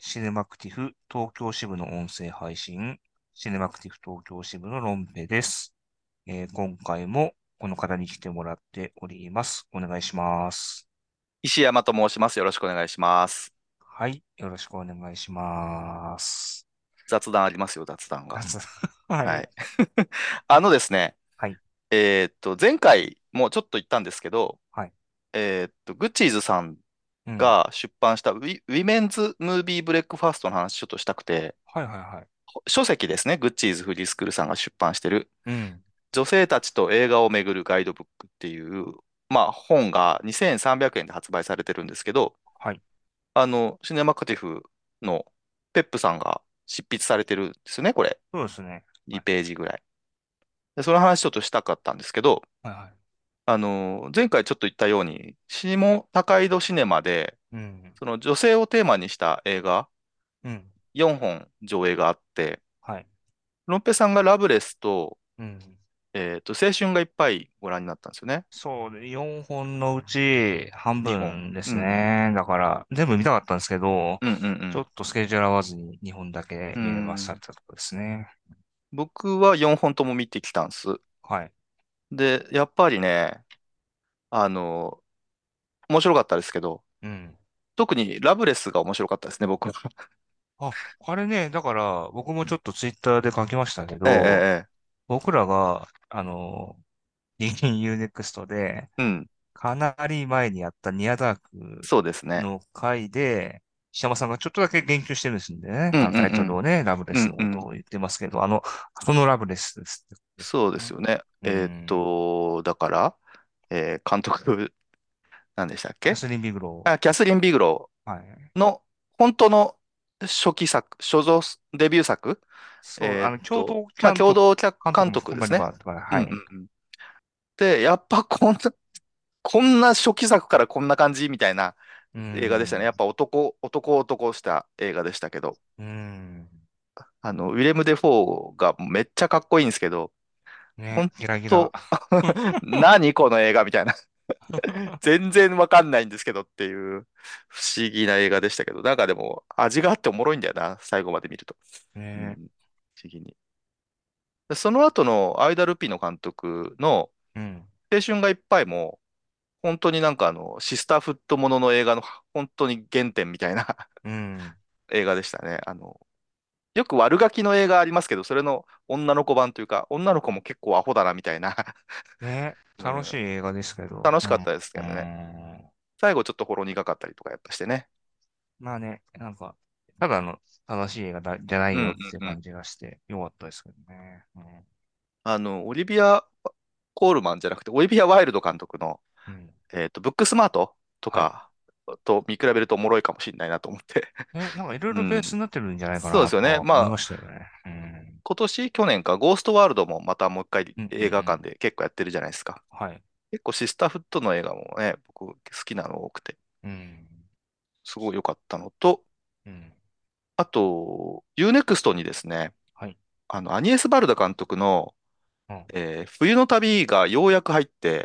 シネマクティフ東京支部の音声配信、シネマクティフ東京支部のロンペです。今回もこの方に来てもらっております。お願いします。 石山と申します。よろしくお願いします。 はい。よろしくお願いします。 雑談ありますよ、雑談が。 はい。 はい。あのですね、 はい。 前回もちょっと言ったんですけど、 はい。 グッチーズさんうん。 が出版したウィメンズ・ムービー・ブレックファーストの話ちょっとしたくて、 はいはいはい。 書籍ですね、グッチーズ・フリースクールさんが出版してる、 うん。 女性たちと映画をめぐるガイドブックっていう、まあ本が2300円で発売されてるんですけど、 はい。 シネマカティフのペップさんが執筆されてるんですよね、これ。 そうですね。は 2 い。 ページぐらい。で、その話ちょっとしたかったんですけど、 はいはい。 前回ちょっと言ったように、下高井戸シネマで、 うん。 その女性をテーマにした映画うん。 4本上映があって、 はい。 ロンペさんがラブレスと、 うん。 青春がいっぱいご覧になったんですよね。 そうで、4本のうち半 2本。 分ですうん。 ね。だから、全部見たかったんですけど、 うんうんちょっとスケジュール合わずに2本だけうん。う見れましたっん。 てとこですね。 僕は4本とも見てきたんです。 はい。 で、やっぱりね、あの、面白かったですけど、 うん。 特にラブレスが面白かったですね、僕は。 あ、あれね、だから、僕もちょっとツイッターで書きましたけええ、えど、 え、ええ僕らが、リンユーネクストで、 うん。 かなり前にやったニアダークそうですね。 の回で、石山さんがちょっとだけ言及してるんですんでね。 うんうタイトルんをね、ラブレうん。うスんうん。 のことを言ってますけど、そのラブレスですってことですそうでよね。 すよね。 うん。 だから、監督、何でしたっけ？ キャスリン・ビグロあ、キャスリン・ビグロー。はい。 ーの本当の初期作、所蔵デビュー作、 そう、共同まあ、共同監監督も督ですね。 含まれば、だから、 うんはい。 うんうん。で、やっぱこんな初期作からこんな感じみたいなう映画でしたね。やっん。 ぱ男した映画でしたけど、 うん。 ウィレム・デ・フォーがめっちゃかっこいいんですけど、 ね、 本ギラギラ。 当何この映画みたいな。全然わかんないんですけどっていう不思議な映画でしたけど、なんかでも味があっておもろいんだよな、最後まで見ると。うん、 ね、 不思議に。でその後のアイダルピノ監督のうん。 青春がいっぱいも、本当になんかシスターフットものの映画の本当に原点みたいなうん。 映画でしたね。よく悪ガキの映画ありますけど、それの女の子版というか、女の子も結構アホだなみたいなね、 うん、 楽しい映画ですけど。うん。 楽しかったですけうどね。 ん。 最後ちょっとほろ苦かったりとかやっぱしてね。 まあね、ただの正しい映画じゃないうんうよんうん。 っていう感じがして、よかったですけどね。 オリビア・コールマンじゃなくて、オリビア・ワイルド監督の、 うん。うん。 ブックスマートとはい。 かと見比べるとおもろいかもしれないなと思って。 ね、いろいろベースうん。 になってるんじゃないかなそうですよね。 とは思いまあ、 ましたよね。うん。 去年か、ゴーストワールドもまたもう一回うんうんう映画館ん。 で結構やってるじゃないですか。 はい。 結構シスターフットの映画もね、僕好きなの多くて、 うん。 すごい良かったのと、 うん。 あと、UNEXT にですね、 はい。 アニエス・バルダ監督の、 うん。 冬の旅がようやく入って、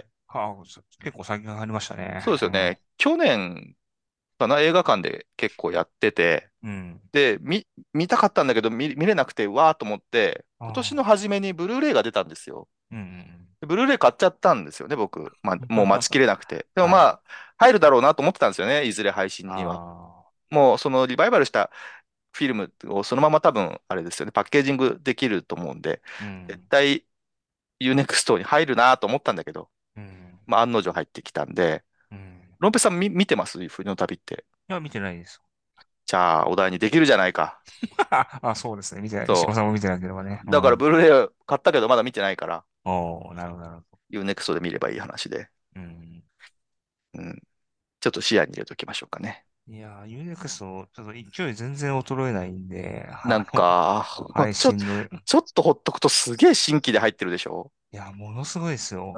結構最近入りましたね。 そうですよね。去年かな、映画館で結構やってて、 うん。うん。 で、見たかったんだけど見れなくて、わーと思って、今年のああ。 初めにブルーレイが出たんですよ。 うんうんでブルーレイ買っちゃったんですよね、僕。まあ、 うん。 もう待ちきれなくて。でもはい。 まあ、入るだろうなと思ってたんですよね、いずれ配信には。 ああ。 もう、そのリバイバルしたフィルムをそのまま多分、あれですよね、パッケージングできると思うんで、絶うん。 対 UNEXT に入るなと思ったんだけど、 うん。 まあ、案の定入ってきたんで、 うん。 ロンペさん見てます冬の旅って？ いや、見てないです。 じゃあ、お題にできるじゃないか。 そうですね。見てない。石そ破さんも見てなければね。 う。だから、 うん。 ブルーレイ買ったけど、まだ見てないから、 おー、なるほど、なるほど。 UNEXT で見ればいい話で、 うん。 うん。ちょっと視野に入れときましょうかね。 いやー、UNEXT、ちょっと勢い全然衰えないんで、 なんか、 配ちょ、 信の、いちょっとほっとくとすげえ新規で入ってるでしょ？ や、ものすごいですよ。 うん。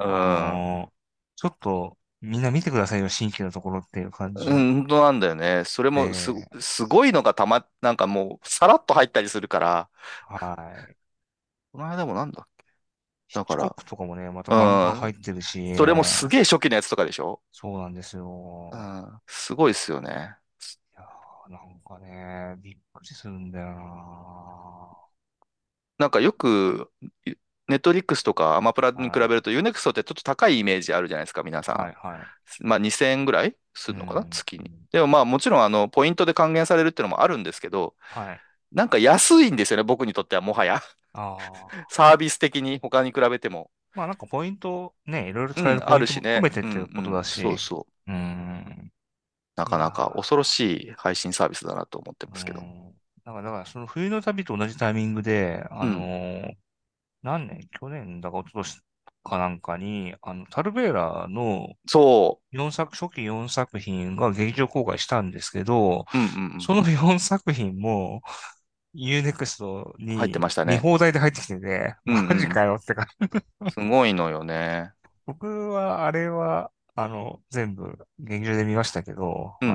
ちょっと、みんな見てくださいよ、新規のところっていう感じうん、本当なんだよね。それもで、 すごいのがなんかもう、さらっと入ったりするから、 はい。 この間もなんだっけヒッチコッだかクとかもね、またら、 バンバンうん。 入ってるし、 それもすげえ初期のやつとかでしょ？ そうなんですよ。 うん。すごいっすよね。 いやなんかね、びっくりするんだよな。 なんかよく、ネットリックスとかアマプラに比べはい。 るとユーネクストってちょっと高いイメージあるじゃないですか、皆さはい、はい。 ん。まあ2000円ぐらいすうるのかな、 ん。 月に。 うん。 でもまあもちろんポイントで還元されるっていうのもあるんですけど、 はい。 なんか安いんですよね、僕にとってはもはや。 ああ。 サービス的に他に比べても。 まあなんかポイント、ね、いろいろうん、あ使えるポイントも含めるしね。 てっていうことうんうん、 だし、 そうそう。 うん。 なかないやか恐ろしい配信サービスだなと思ってまー、うすけど。 ん。だからその冬の旅と同じタイミングで、 うん。 何年去年だか一昨年かなんかに、タルベーラのそ初期4作品が劇場公開したんですけど、 う。うんうんうん。 その4作品も Unext 入ってにましたね。 見放題で入ってきてて、 うんうマジん。 かよってか。 すごいのよね。 僕はあれは、全部劇場で見ましたけど、 うんうん。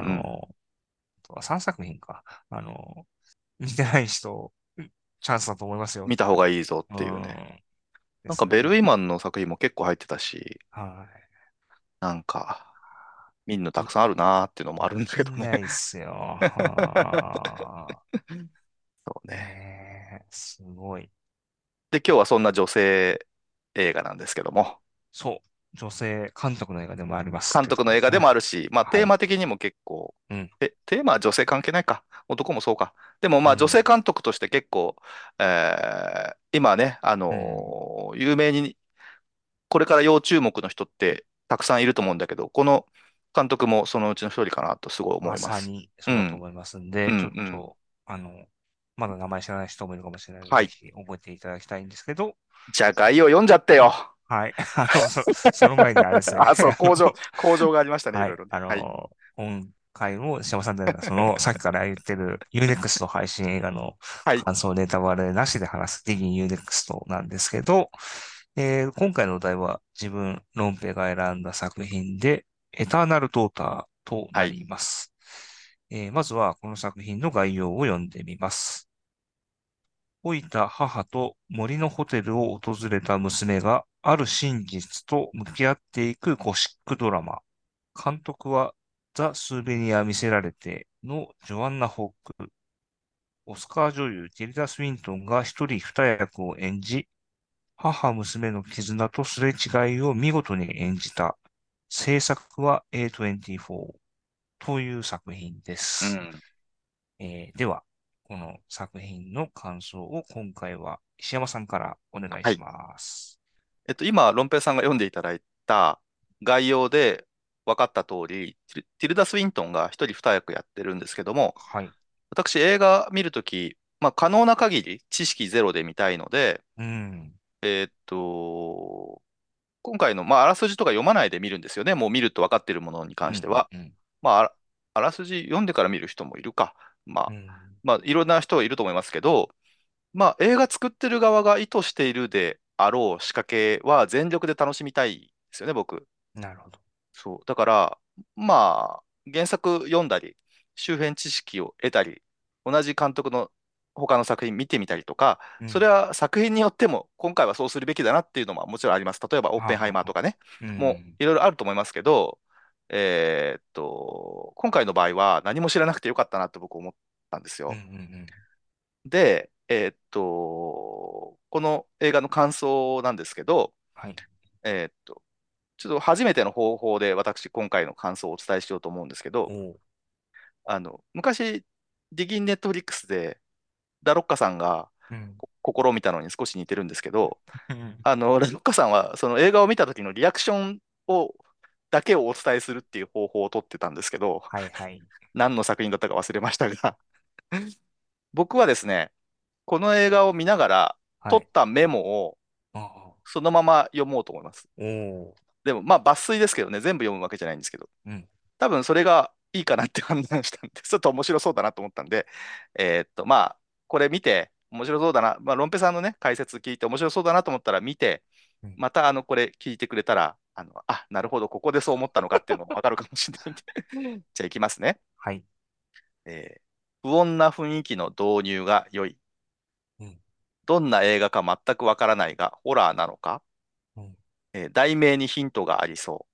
3作品か。見てない人、チャンスだと思いますよ見た方っていう。 がいいぞっうていうね。 ん。でなんかベルすね。 イマンの作品も結構入ってたし、 はなんか見るのたい。 くさんあるなーっていうのもあるんだけどね。 見ないっすよ。はそうい。 ね。 すごい。 で、今日はそんな女性映画なんですけども、 そう。女性監督の映画でもありますっていうと監督の映画でもあころですね。 るし、まあテーはい。 マ的にも結構、 うん。 テーマは女性関係ないか。男もそうか。でもまあ女性うん。 監督として結構、今ね、 うん。 有名に、これから要注目の人ってたくさんいると思うんだけど、この監督もそのうちの一人かなとすごい思まいます。 さにそうだとうん、 思いますんうん、 で、ちょっうん。 と、まだ名前知らない人もいるかもしれないので、 はい。 ぜひ覚えていただきたいんですけど、 じゃあ概要読んじゃってよ。 はい。その前にあれですね。 あ、そう、工場がありましたね、いはい。 ろいろね。はい。 今回も石山さんで、さっきから言ってる Unext 配信映画のはい。 感想ネタバレなしで話す Digging Unext なんですけど、今回のお題は自分、ロンペが選んだ作品で、エターナルドーターとはい。 なります。まずはこの作品の概要を読んでみます。老いた母と森のホテルを訪れた娘がある真実と向き合っていくゴシックドラマ。監督はザ・スーベニア見せられてのジョアンナ・ホーク。オスカー女優ティルダ・スウィントンが一人二役を演じ、母娘の絆とすれ違いを見事に演じた。制作は A24 という作品です。 うん。 では、この作品の感想を今回は石山さんからお願いしはい。 ます。 今、ロンペイさんが読んでいただいた概要で分かった通り、ティルダ・スウィントンが一人二役やってるんですけども、 はい。 私映画見るとき、まあ可能な限り知識ゼロで見たいので、 うん。 今回の、まああらすじとか読まないで見るんですよね。もう見ると分かっているものにうん、 関しては。 うん、 まああらすじ読んでから見る人もいるか。まうん。 あ、 うん。 まあいろんな人いると思いますけど、まあ映画作ってる側が意図しているであろう仕掛けは全力で楽しみたいですよね、僕。 なるほど。 そう。だから、まあ、原作読んだり、周辺知識を得たり、同じ監督の他の作品見てみたりとか、それうん。 は作品によっても、今回はそうするべきだなっていうのももちろんあります。例えば、オッペンハイはあはあはあ。 マーとかね、 うもうん。 いろいろあると思いますけど、今回の場合は何も知らなくてよかったなと僕思ったんですうん、うよ。 ん、 で、この映画の感想なんですけど、 はい。 ちょっと初めての方法で私、今回の感想をお伝えしようと思うんですけど、 おう。 昔、ディギンネットフリックスで、ラロッカさんがうん。 試みたのに少し似てるんですけど、 うん。 ラロッカさんはその映画を見た時のリアクションだけをお伝えするっていう方法をとってたんですけど、 はいはい。 何の作品だったか忘れましたが、僕はですね、この映画を見ながらはい。 取ったメモをああ。 そのまま読もうと思います。 おお。 でも、まあ抜粋ですけどね、全部読むわけじゃないんですけど、 うん。 多分それがいいかなって判断したんで、ちょっと面白そうだなと思ったんで、まあ、これ見て、面白そうだな、まあ、ロンペさんのね、解説聞いて面白そうだなと思ったら見て、 うん。 また、これ聞いてくれたら、なるほど、ここでそう思ったのかっていうのもわかるかもしれないんでじゃあ、いきますね。 はい。 不穏な雰囲気の導入が良い。 うん。 どんな映画か全くわからないが、ホラーなのか。 うん。 題名にヒントがありそう。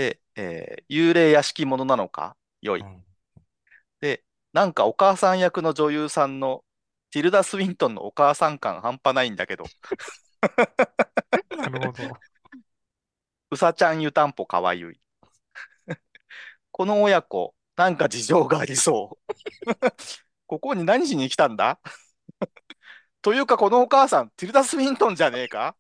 ああ。 で、幽霊屋敷ものなのか良い。 うん。 で、なんかお母さん役の女優さんのティルダ・スウィントンのお母さん感半端ないんだけど、 なるほど。 うさちゃん湯たんぽかわゆい。この親子、なんか事情がありそう。ここに何しに来たんだというか、このお母さん、ティルダ・スウィントンじゃねえか。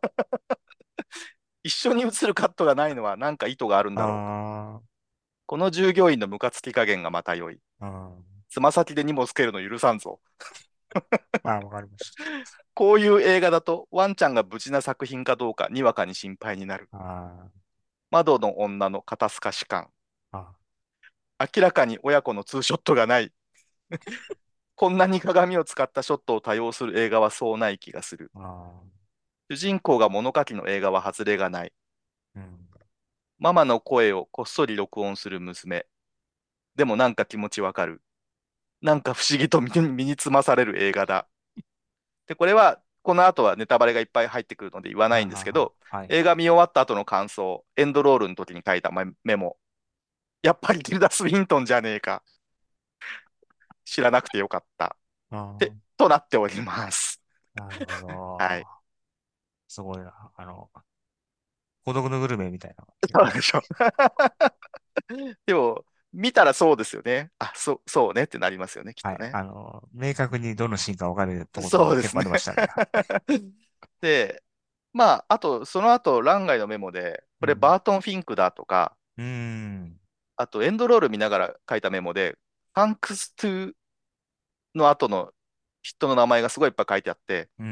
一緒に映るカットがないのはなんか意図があるんだろうか。 あこの従業員のムカつき加減がまた良い。 あ、うん。 つま先で荷物つけるの許さんぞ。 まあ、わかりましこういう映画だとワンちゃんが無事な作品かどうかにわかに心配になる。 た。あ窓の女の肩透かし感。 あ、あ明らかに親子のツーショットがない。こんなに鏡を使ったショットを多用する映画はそうない気がする。 あ、 主人公が物書きの映画は外れがない。 うん。 ママの声をこっそり録音する娘。でもなんか気持ちわかる。なんか不思議と身につまされる映画だ。で、これは、この後はネタバレがいっぱい入ってくるので言わないんですけど、 はい。 映画見終わった後の感想、エンドロールの時に書いたメモ。やっぱりティルダ・スウィントンじゃねえか。知らなくてよかった。 あとなっております。 あ、なるほはい。 ど。すごいな。孤独のグルメみたいな気が。 そうでしょ。でも、見たらそうですよね。あ、そうねってなりますよね、きっはい。 とね。 明確にどのシーンか分かるところが結構あそうですね。 りましたね。 で、まあ、あと、その後、欄外のメモで、これうん。 バートン・フィンクだとか、 うーん。 あと、エンドロール見ながら書いたメモで、Thanks to の後の人の名前がすごいいっぱい書いてあって、 うん。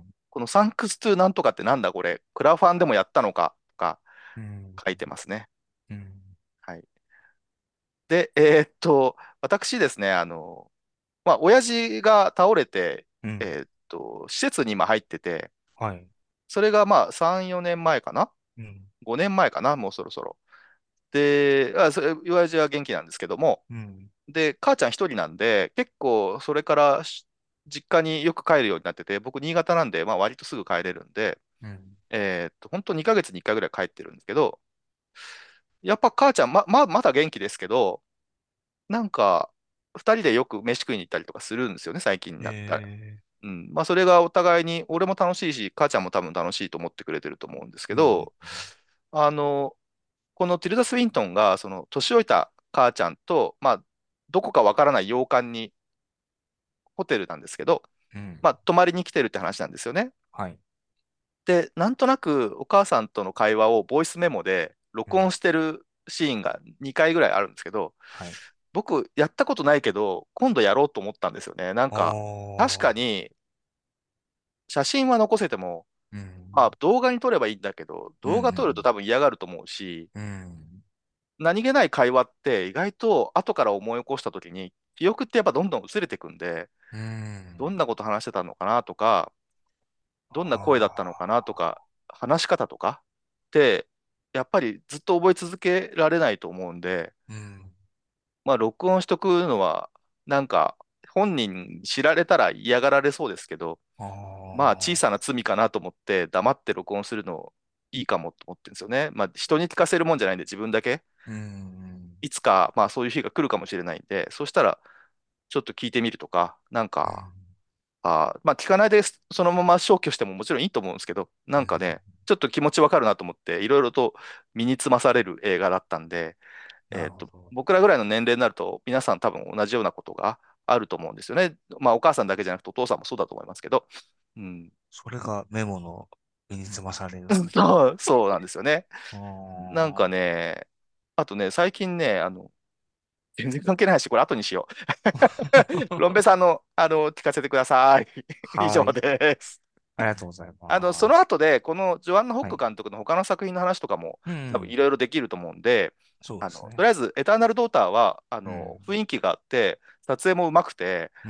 この Thanks to なんとかってなんだこれ、クラファンでもやったのかとかうん。 書いてますね。 うん。 はい。で、私ですね、まあ、親父が倒れて、 うん。 施設に今入ってて、 はい。 それがまあ3、4年前かな？ うん。 5 年前かな、もうそろそろ。で、親父は元気なんですけども、 うん。 で、母ちゃん一人なんで、結構それから実家によく帰るようになってて、僕新潟なんで、まあ割とすぐ帰れるんで、 うん。 本当2ヶ月に1回ぐらい帰ってるんですけど、やっぱ母ちゃん、まだ元気ですけど、なんか、二人でよく飯食いに行ったりとかするんですよね、最近になったら。 えうん。まあ、それがお互いに、俺も楽しいし、母ちゃんも多分楽しいと思ってくれてると思うんですけうん。 ど、あの、このティルダ・スウィントンが、その、年老いた母ちゃんと、まあ、どこかわからない洋館に、ホテルなんですけど、 うん。 まあ、泊まりに来てるって話なんですよね。 はい。 で、なんとなくお母さんとの会話をボイスメモで録うん。 音してるシーンが2回ぐらいあるんですけど、 はい。 僕やったことないけど、今度やろうと思ったんですよね。なんおか、確かー。 に写真は残せても、 うまあん。 動画に撮ればいいんだけど、 うん。う動画撮るとん。 多分嫌がると思うし、 うん。 何気ない会話って意外と後から思い起こした時に、記憶ってやっぱどんどん薄れてくんで、 うん。 どんなこと話してたのかなとか、どんな声だったのかなとあか、話し方とかって、やっぱりずっと覚え続けられないと思うんで、 ー。うん。 まあ、録音しとくのは、なんか、本人に知られたら嫌がられそうですけど、 あまあ、小さあ。 な罪かなと思って、黙って録音するのいいかもと思ってるんですよね。まあ、人に聞かせるもんじゃないんで、自分だけ、 うん。 いつか、まあ、そういう日が来るかもしれないんで、そしたら、ちょっと聞いてみるとか、なんか、 うん。 まあ、聞かないでそのまま消去してももちろんいいと思うんですけど、なうん。 んかね、ちょっと気持ちわかるなと思って、いろいろと身につまされる映画だったんで、 なるほど。 僕らぐらいの年齢になると、皆さん多分同じようなことがあると思うんですよね。まあ、お母さんだけじゃなくて、お父さんもそうだと思いますけど、うん。 それがメモの身につまされる。 そうなんですよね。 あなんかあ。 ね、あとね、最近ね、全然関係ないし、これ後にしよう。ロンベさんの、聞かせてください。以上はい。 です。 ありがとうございそます。 の後で、このジョアンナ・ホッはい。 ク監督の他の作品の話とかも、 うん。 多分いろいろできると思うんで、とそうですね。 りあえず、エターナル・ドーターは、 うん。 雰囲気があって、撮影もうまくて、 うん。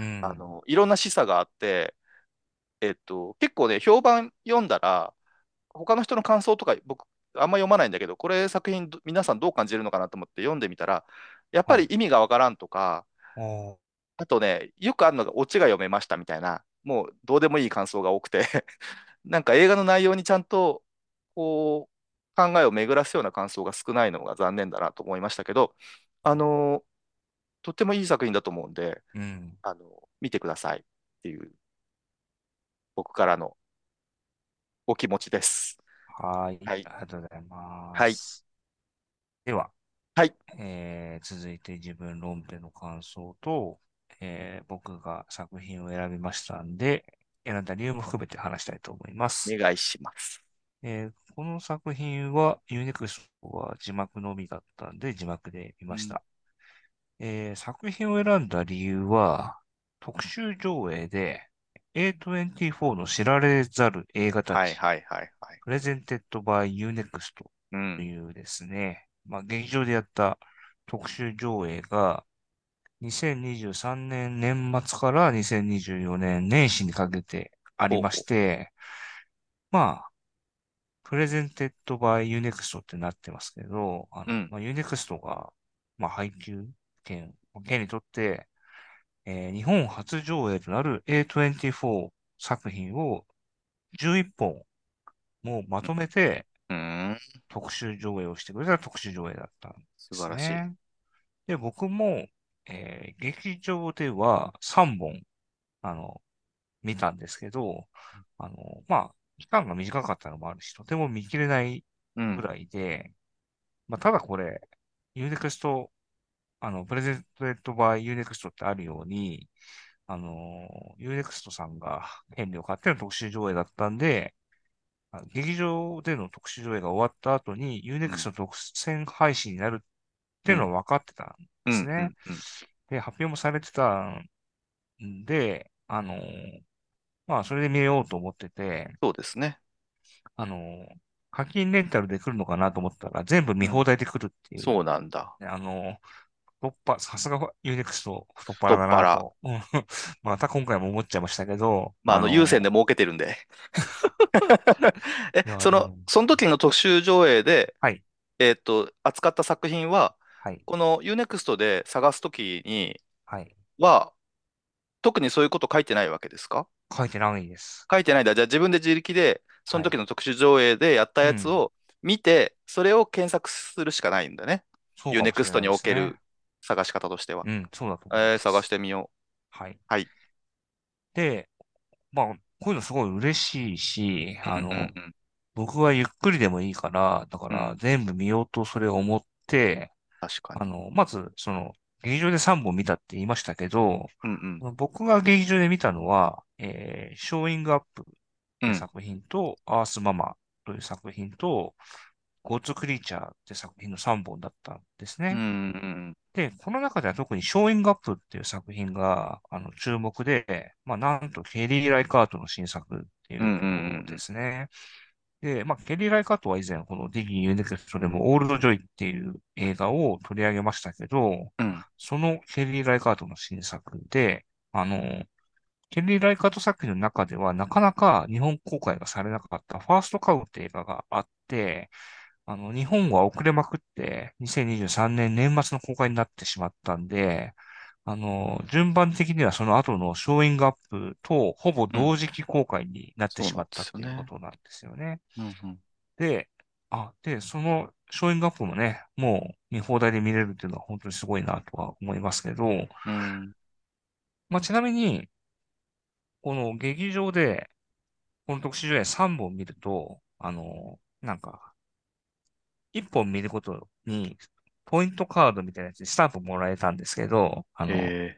いろんな示唆があって、結構ね、評判読んだら、他の人の感想とか、僕、あんま読まないんだけど、これ作品皆さんどう感じるのかなと思って読んでみたら、やっぱはい。 り意味がわからんとか、 おー。 あとね、よくあるのがオチが読めましたみたいな、もうどうでもいい感想が多くてなんか映画の内容にちゃんとこう考えを巡らすような感想が少ないのが残念だなと思いましたけど、あのとってもいい作品だと思うんで、 うん。 見てくださいっていう僕からのお気持ちです。 はい。 はい。 ありがとうございまはい。 す。では、 はい。 続いて自分論点の感想と、僕が作品を選びましたんで、選んだ理由も含めて話したいと思います。 お願いします。 この作品は Unext は字幕のみだったんで字幕で見うん。 ました。作品を選んだ理由は、特集上映で A24 の知られざる映画たち、 はいはいはいはい。 プレゼンテッドバイ Unext うん。 というですね、まあ、劇場でやった特集上映が2023年年末から2024年年始にかけてありましほうほて、まあ、プレゼンテッドバイユネクストってなってますけど、 う。うん。 まあ、ユネクストが、まあ、配給権にとって、日本初上映となる A24 作品を11本もうまとめてうん。 特集上映をしてくれた特集上映だったんで素晴らしい。 すね。で、僕も、劇場では3本、あの、見たんですけど、まあ、期間が短かったのもあるし、とても見切れないうん。 ぐらいで、まあ、ただこれ、ユーネクスト、プレゼンテッドバイユーネクストってあるように、ユーネクストさんが権利を買っての特集上映だったんで、劇場での特集上映が終わった後に、ユーネうん。 クスト独占配信になるっていううん。 のは分かってたんでうん。うすね。 ん。うん。 で、発表もされてたんで、まあ、それで見ようと思ってて、 そうですね。 あの課金レンタルで来るのかなと思ったら、全部見うん。 放題で来るっていう、 そうなんだ。 ねさすがユーネクスト太っ腹だ太っ腹。 なと、うんまた今回も思っちゃいましたけど、 まあ、有線で儲けてるんで。 いや、でも、 その時の特集上映で、 はい、 扱った作品は、 はい、 この Unext で探すときにはい、 は、特にそういうこと書いてないわけですか？ 書いてないです。 書いてないんだ。じゃあ自分で自力で、そのはい。 時の特殊上映でやったうん、 やつを見て、それを検索するしかないんだね。 そうかもしれ Unext にないですね。 おける探し方としては。 うん、そうだと思いま探しす。 てみよう。 はい。 はい。 で、まあ、こういうのすごい嬉しいし、 うんうんうん。 僕はゆっくりでもいいから、だかうん。 ら全部見ようとそれを思って、 確かに。 まず、劇場で3本見たって言いましたけど、 うんうん僕が劇場で見たのは、ショーイングアップといううん。 作品と、アースママという作品と、ゴッドクリーチャーって作品の3本だったんですね。 うんうんで、この中では特にショーイングアップっていう作品が、注目で、まあ、なんとケリー・ライカートの新作っていうん。うんうんうことでうんすね。で、まあ、ケリー・ライカートは以前、このディギー・ユーネクストでもオールド・ジョイっていう映画を取り上げましたけど、 うん。 そのケリー・ライカートの新作で、ケリー・ライカート作品の中ではなかなか日本公開がされなかったファーストカウって映画があって、日本は遅れまくって2023年年末の公開になってしまったんで、順番的にはその後のショーイングアップとほぼうん。 同時期公開になってそうなんでしまったっていうこすよね。 となんですよね。 うんうん。 で、そのショーイングアップもね、もう見放題で見れるっていうのは本当にすごいなとは思いますけど、 うん。 まあ、ちなみに、この劇場で、この特殊上映3本見ると、なんか、1本見ることに、ポイントカードみたいなやつでスタンプもらえたんですけど、 え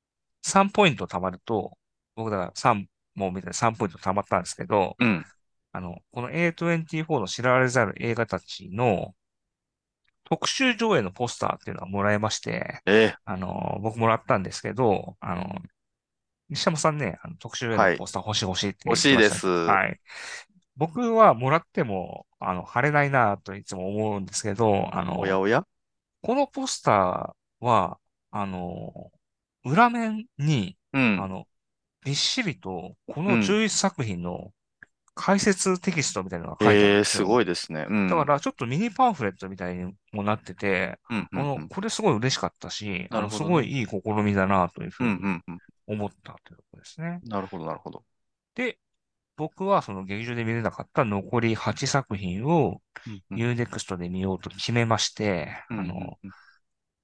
3ポイント貯まると、僕だから3本見たら3ポイント貯まったんですけど、 うん。 この A24 の知られざる映画たちの特集上映のポスターっていうのがもらえまして、 え僕もらったんですけど、西山さんね、特集上映のはい。 ポスター欲しいって欲しい言ってましたね。 です。 はい。僕はもらっても、貼れないなといつも思うんですけど、 おやおや。 このポスターは、あの、裏面に、 うん。 あの、びっしりと、このうん。 11作品の解説テキストみたいなのが書いてあるんですすよ。 ごいですね。うん。 だからちょっとミニパンフレットみたいにもなってて、 うん、うん、うん。 これすごい嬉しかったし、すなるほどね。 ごいいい試みだなというふうん、ううにん、うん。 思ったというところですね。 なるほど、なるほど。 で、僕はその劇場で見れなかった残り8作品をうん、うん。 Unext で見ようと決めまして、 うん、うん、うん。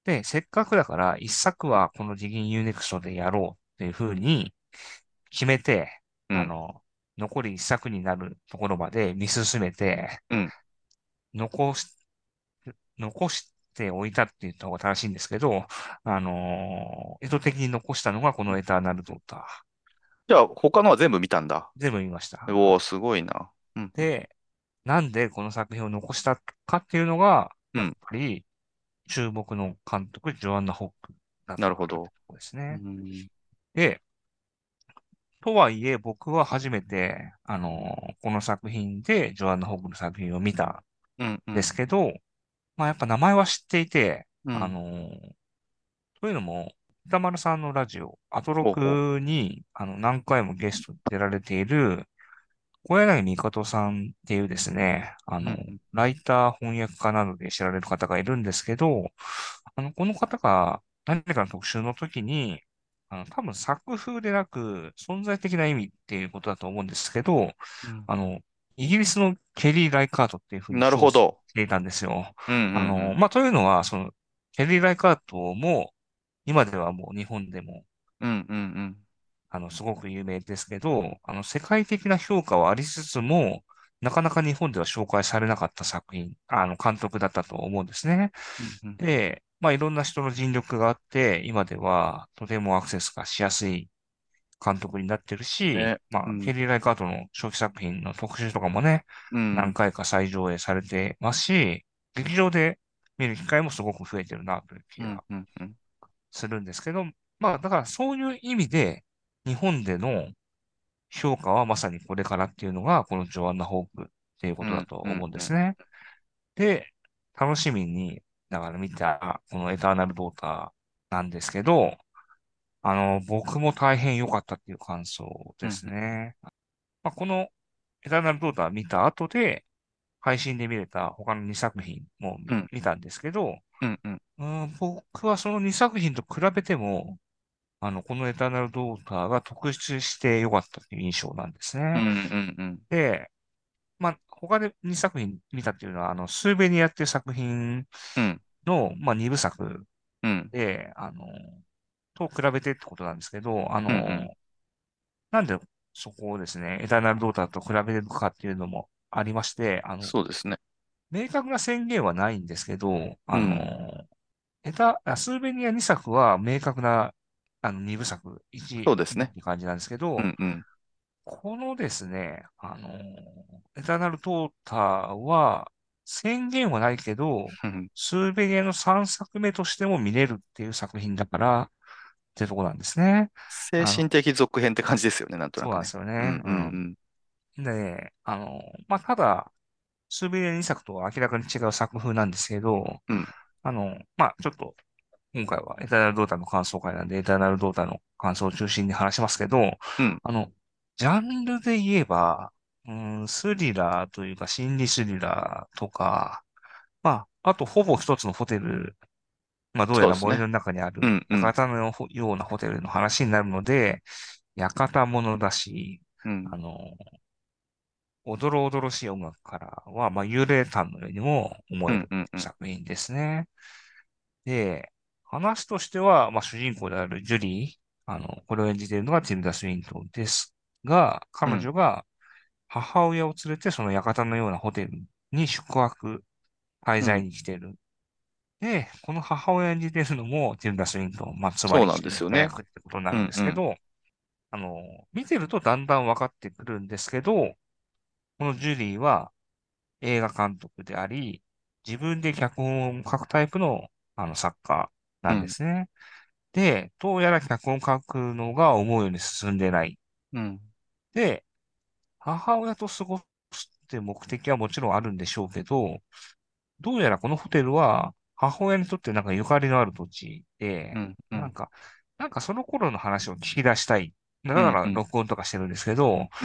で、せっかくだから一作はこのジギンユーネクストでやろうっていうふうに決めて、 うん。 残り一作になるところまで見進めて、 うん。 残し、残しておいたって言った方が正しいんですけど、意図的に残したのがこのエターナルドーター。 じゃあ、他のは全部見たんだ。 全部見ましおー、 た。 すごいな。うん。 で、なんでこの作品を残したかっていうのが、やっうん。 ぱり注目の監督、ジョアンナ・ホックだったからってなるほど。 ところですうね。 ん。 で、とはいえ僕は初めて、この作品でジョアンナ・ホックの作品を見たんうん。うでん。 すけど、まあやっぱ名前は知っていて、 うん。 というのも、歌丸さんのラジオ、アトロほうほクに、何回もゲストで出られている、小柳美里さんっていうですね、 う。うん。うん。 ライター翻訳家などで知られる方がいるんですけど、この方が何かの特集の時に、多分作風でなく存在的な意味っていうことだと思うんですけど、 うん。 あの、イギリスのケリー・ライカートっていうふうになる称しほど。 ていたんですよ。 うん。うん。 まあ、というのは、ケリー・ライカートも、今ではもう日本でもうん。うん。うん。 すごく有名ですけど、世界的な評価はありつつも、なかなか日本では紹介されなかった作品、監督だったと思うんですね。 うん。うん。 で、まあ、いろんな人の尽力があって、今ではとてもアクセスがしやすい監督になってるし、 ね。 まあ、ケうん。 リー・ライカートの初期作品の特集とかもね、 うん。 何回か再上映されてますし、劇場で見る機会もすごく増えてるなという気うん。 がうん。うん。 するんですけど、まあ、だからそういう意味で、日本での評価はまさにこれからっていうのが、このジョアンナ・ホークっていうことだうん。 と思うんでうん。 すね。で、楽しみに、だから見た、このエターナル・ドーターなんですけど、僕も大変良かったっていう感想ですうん。 ね。まあ、このエターナル・ドーター見た後で、配信で見れた他の2作品もうん。 見たんですけど、 うん。うん。 僕はその2作品と比べても、このエターナルドーターが特筆して良かったという印象なんですね。 うん。うん。うん。 で、まあ、他で2作品見たっていうのは、スーベニアっていう作品うん。 の、まあ、2部作うん。 で、と比べてってことなんですけど、 うん。 なんでそこをですね、エターナルドーターと比べるかっていうのもありまして、 そうですね。 明確な宣言はないんですけど、 うん。 スーベニア2作は明確な、2部作、1、2っそうですね。 て感じなんですけど、 うん。うん。 このですね、エターナルトーターは、宣言はないけど、 うん。 スーベニアの3作目としても見れるっていう作品だから、ってとこなんですね。 精神的続編って感じですよね、なんとなくね。 そうなんですようん。 ね。 うん。 で、まあ、ただ、スーベニア2作とは明らかに違う作風なんですけど、 うん。 まあ、ちょっと、今回はエターナルドータの感想会なんで、エターナルドータの感想を中心に話しますけど、 うん。 あの、ジャンルで言えば、スリラーというか心理スリラーとか、まあ、あとほぼ一つのホテル、まあどうやらそうですね。 森の中にあるうん。うん。 館のようなホテルの話になるので、館ものだし、 うん。 あの、おどろおどろしい音楽からは、まあ幽霊譚のようにも思うん。 えるうん。うん。 作品ですね。で、話としては、まあ主人公であるジュリー、これを演じているのがティルダ・スウィントンですが、彼うん女が母親を連れてその館のようなホテルに宿泊、滞在うん。 に来ている。で、この母親を演じているのもティルダ・スウィントン、まあ、つまそうなんりキムですよね。 タ役ってことになるんうん。うん。 ですけど、見てるとだんだん分かってくるんですけど、このジュリーは映画監督であり、自分で脚本を書くタイプの作家なんでうん。 すね。で、どうやら脚本を書くのが思うように進んでない。 うん。 で、母親と過ごすって目的はもちろんあるんでしょうけど、どうやらこのホテルは母親にとってなんかゆかりのある土地で、 うん。うん。 なんかその頃の話を聞き出したい。だかうん。うん。 ら録音とかしてるんですけど、 うん。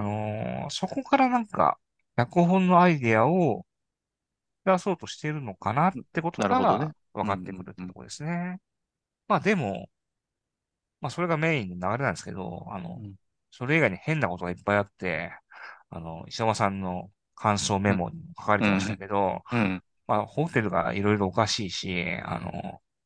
そこからなんか脚本のアイデアを出そうとしているのかなってことなるほどね。 が分うん。 かってくうん。うん。 るってところですね。まあでも、まあそれがメインの流れなんですけど、 うん。 それ以外に変なことがいっぱいあって、石山さんの感想メモにも書かれてましたうん。 けど、 うん。 まあホテルがいろいろおかしいし、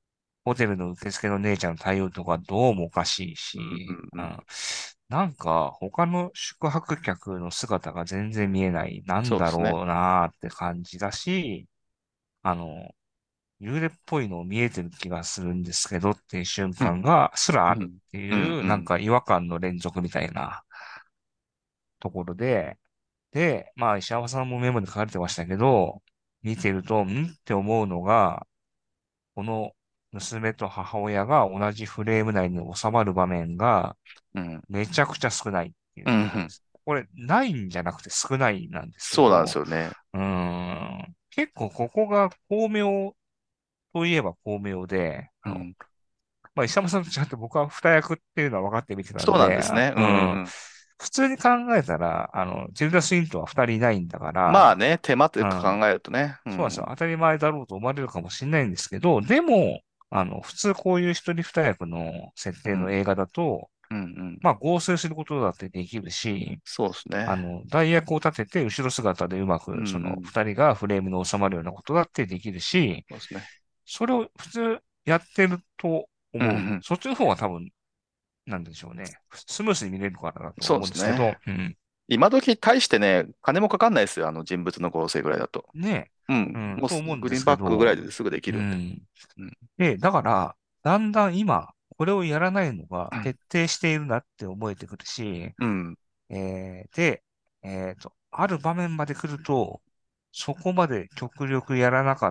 ホテルの受付の姉ちゃんの対応とかどうもおかしいうんうし、 んうん。 なんか他の宿泊客の姿が全然見えない、なんそうですね。 だろうなーって感じだし、あの、幽霊っぽいの見えてる気がするんですけどっていう瞬うん。 間がすらあるっうん。 ていう、 うんうん。 なんか違和感の連続みたいなところで、まあ石山さんもメモで書かれてましたけど、見てると、んって思うのが、この娘と母親が同じフレーム内に収まる場面がうん。 めちゃくちゃ少ないっていううんうん。 ところです。これ、ないんじゃなくて少ないなんですけそうなんですど、 よね。 結構ここが巧妙といえば巧妙で、 うん。 まあ、石山さんと違って僕は二役っていうのは分かって見てたんそうなんで、 ですね。うんうんうん。 普通に考えたら、ジルダ・スウィントンは二人いないんだから、 まあね、手間というか考うん、 えるとね。うそうなんですよ。 ん。 当たり前だろうと思われるかもしれないんですけど、でも、普通こういう一人二役の設うん。 定の映画だと、 うんうん。 まあ合成することだってできるし、 そうですね。 代役を立てて後ろ姿でうまく、 うんうそのん。 二人がフレームに収まるようなことだってできるし、 そうですね。 それを普通やってると思う。 うんうん。 そっちの方が多分、なんでしょうね。スムースに見れるからだとそう思うですね。 んですけど、うん。 今時大してね、金もかかんないですよ。あの人物の合成ぐらいだと。 ねうん。 え、 もうと思うんですグリーンバックぐらけど、 いですぐできるんで。 うん。 うん。 で、だから、だんだん今、これをやらないのが徹底しているなって思えてくるし、 うん。 で、ある場面まで来ると、そこまで極力やらなかった、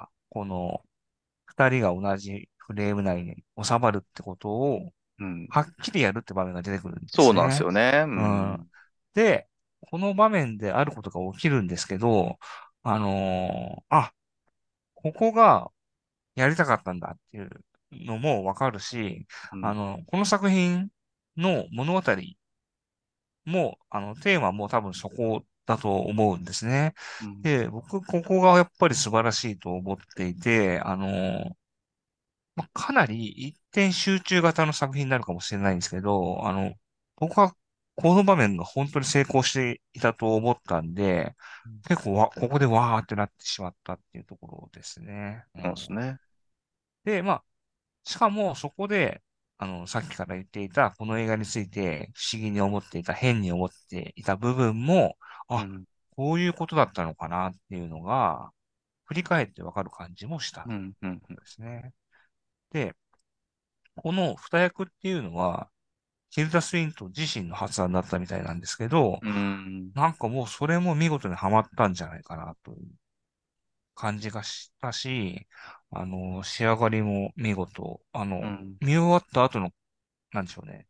この二人が同じフレーム内に収まるってことを、 うん。 はっきりやるって場面が出てくるんでそうなんですすね。 よね。ううん。 ん。 で、この場面であることが起きるんですけど、ここがやりたかったんだっていうのもわかるし、 うん。 この作品の物語も、テーマも多分そこだと思うんですね。 うん。 で、僕、ここがやっぱり素晴らしいと思っていて、かなり一点集中型の作品になるかもしれないんですけど、僕はこの場面が本当に成功していたと思ったんで、結構ここでわーってなってしまったっていうところですね。うそうですん、 ね。 で、まあ、しかもそこで、さっきから言っていたこの映画について不思議に思っていた、変に思っていた部分も、あ、 うん。 こういうことだったのかなっていうのが、振り返ってわかる感じもしたうん。うん。うん。 ですね。で、この二役っていうのは、ヒルダ・スウィントン自身の発案だったみたいなんですけど、 うん。 なんかもうそれも見事にはまったんじゃないかなという感じがしたし、仕上がりも見事、 うん見終わった後の、なんでしょうね、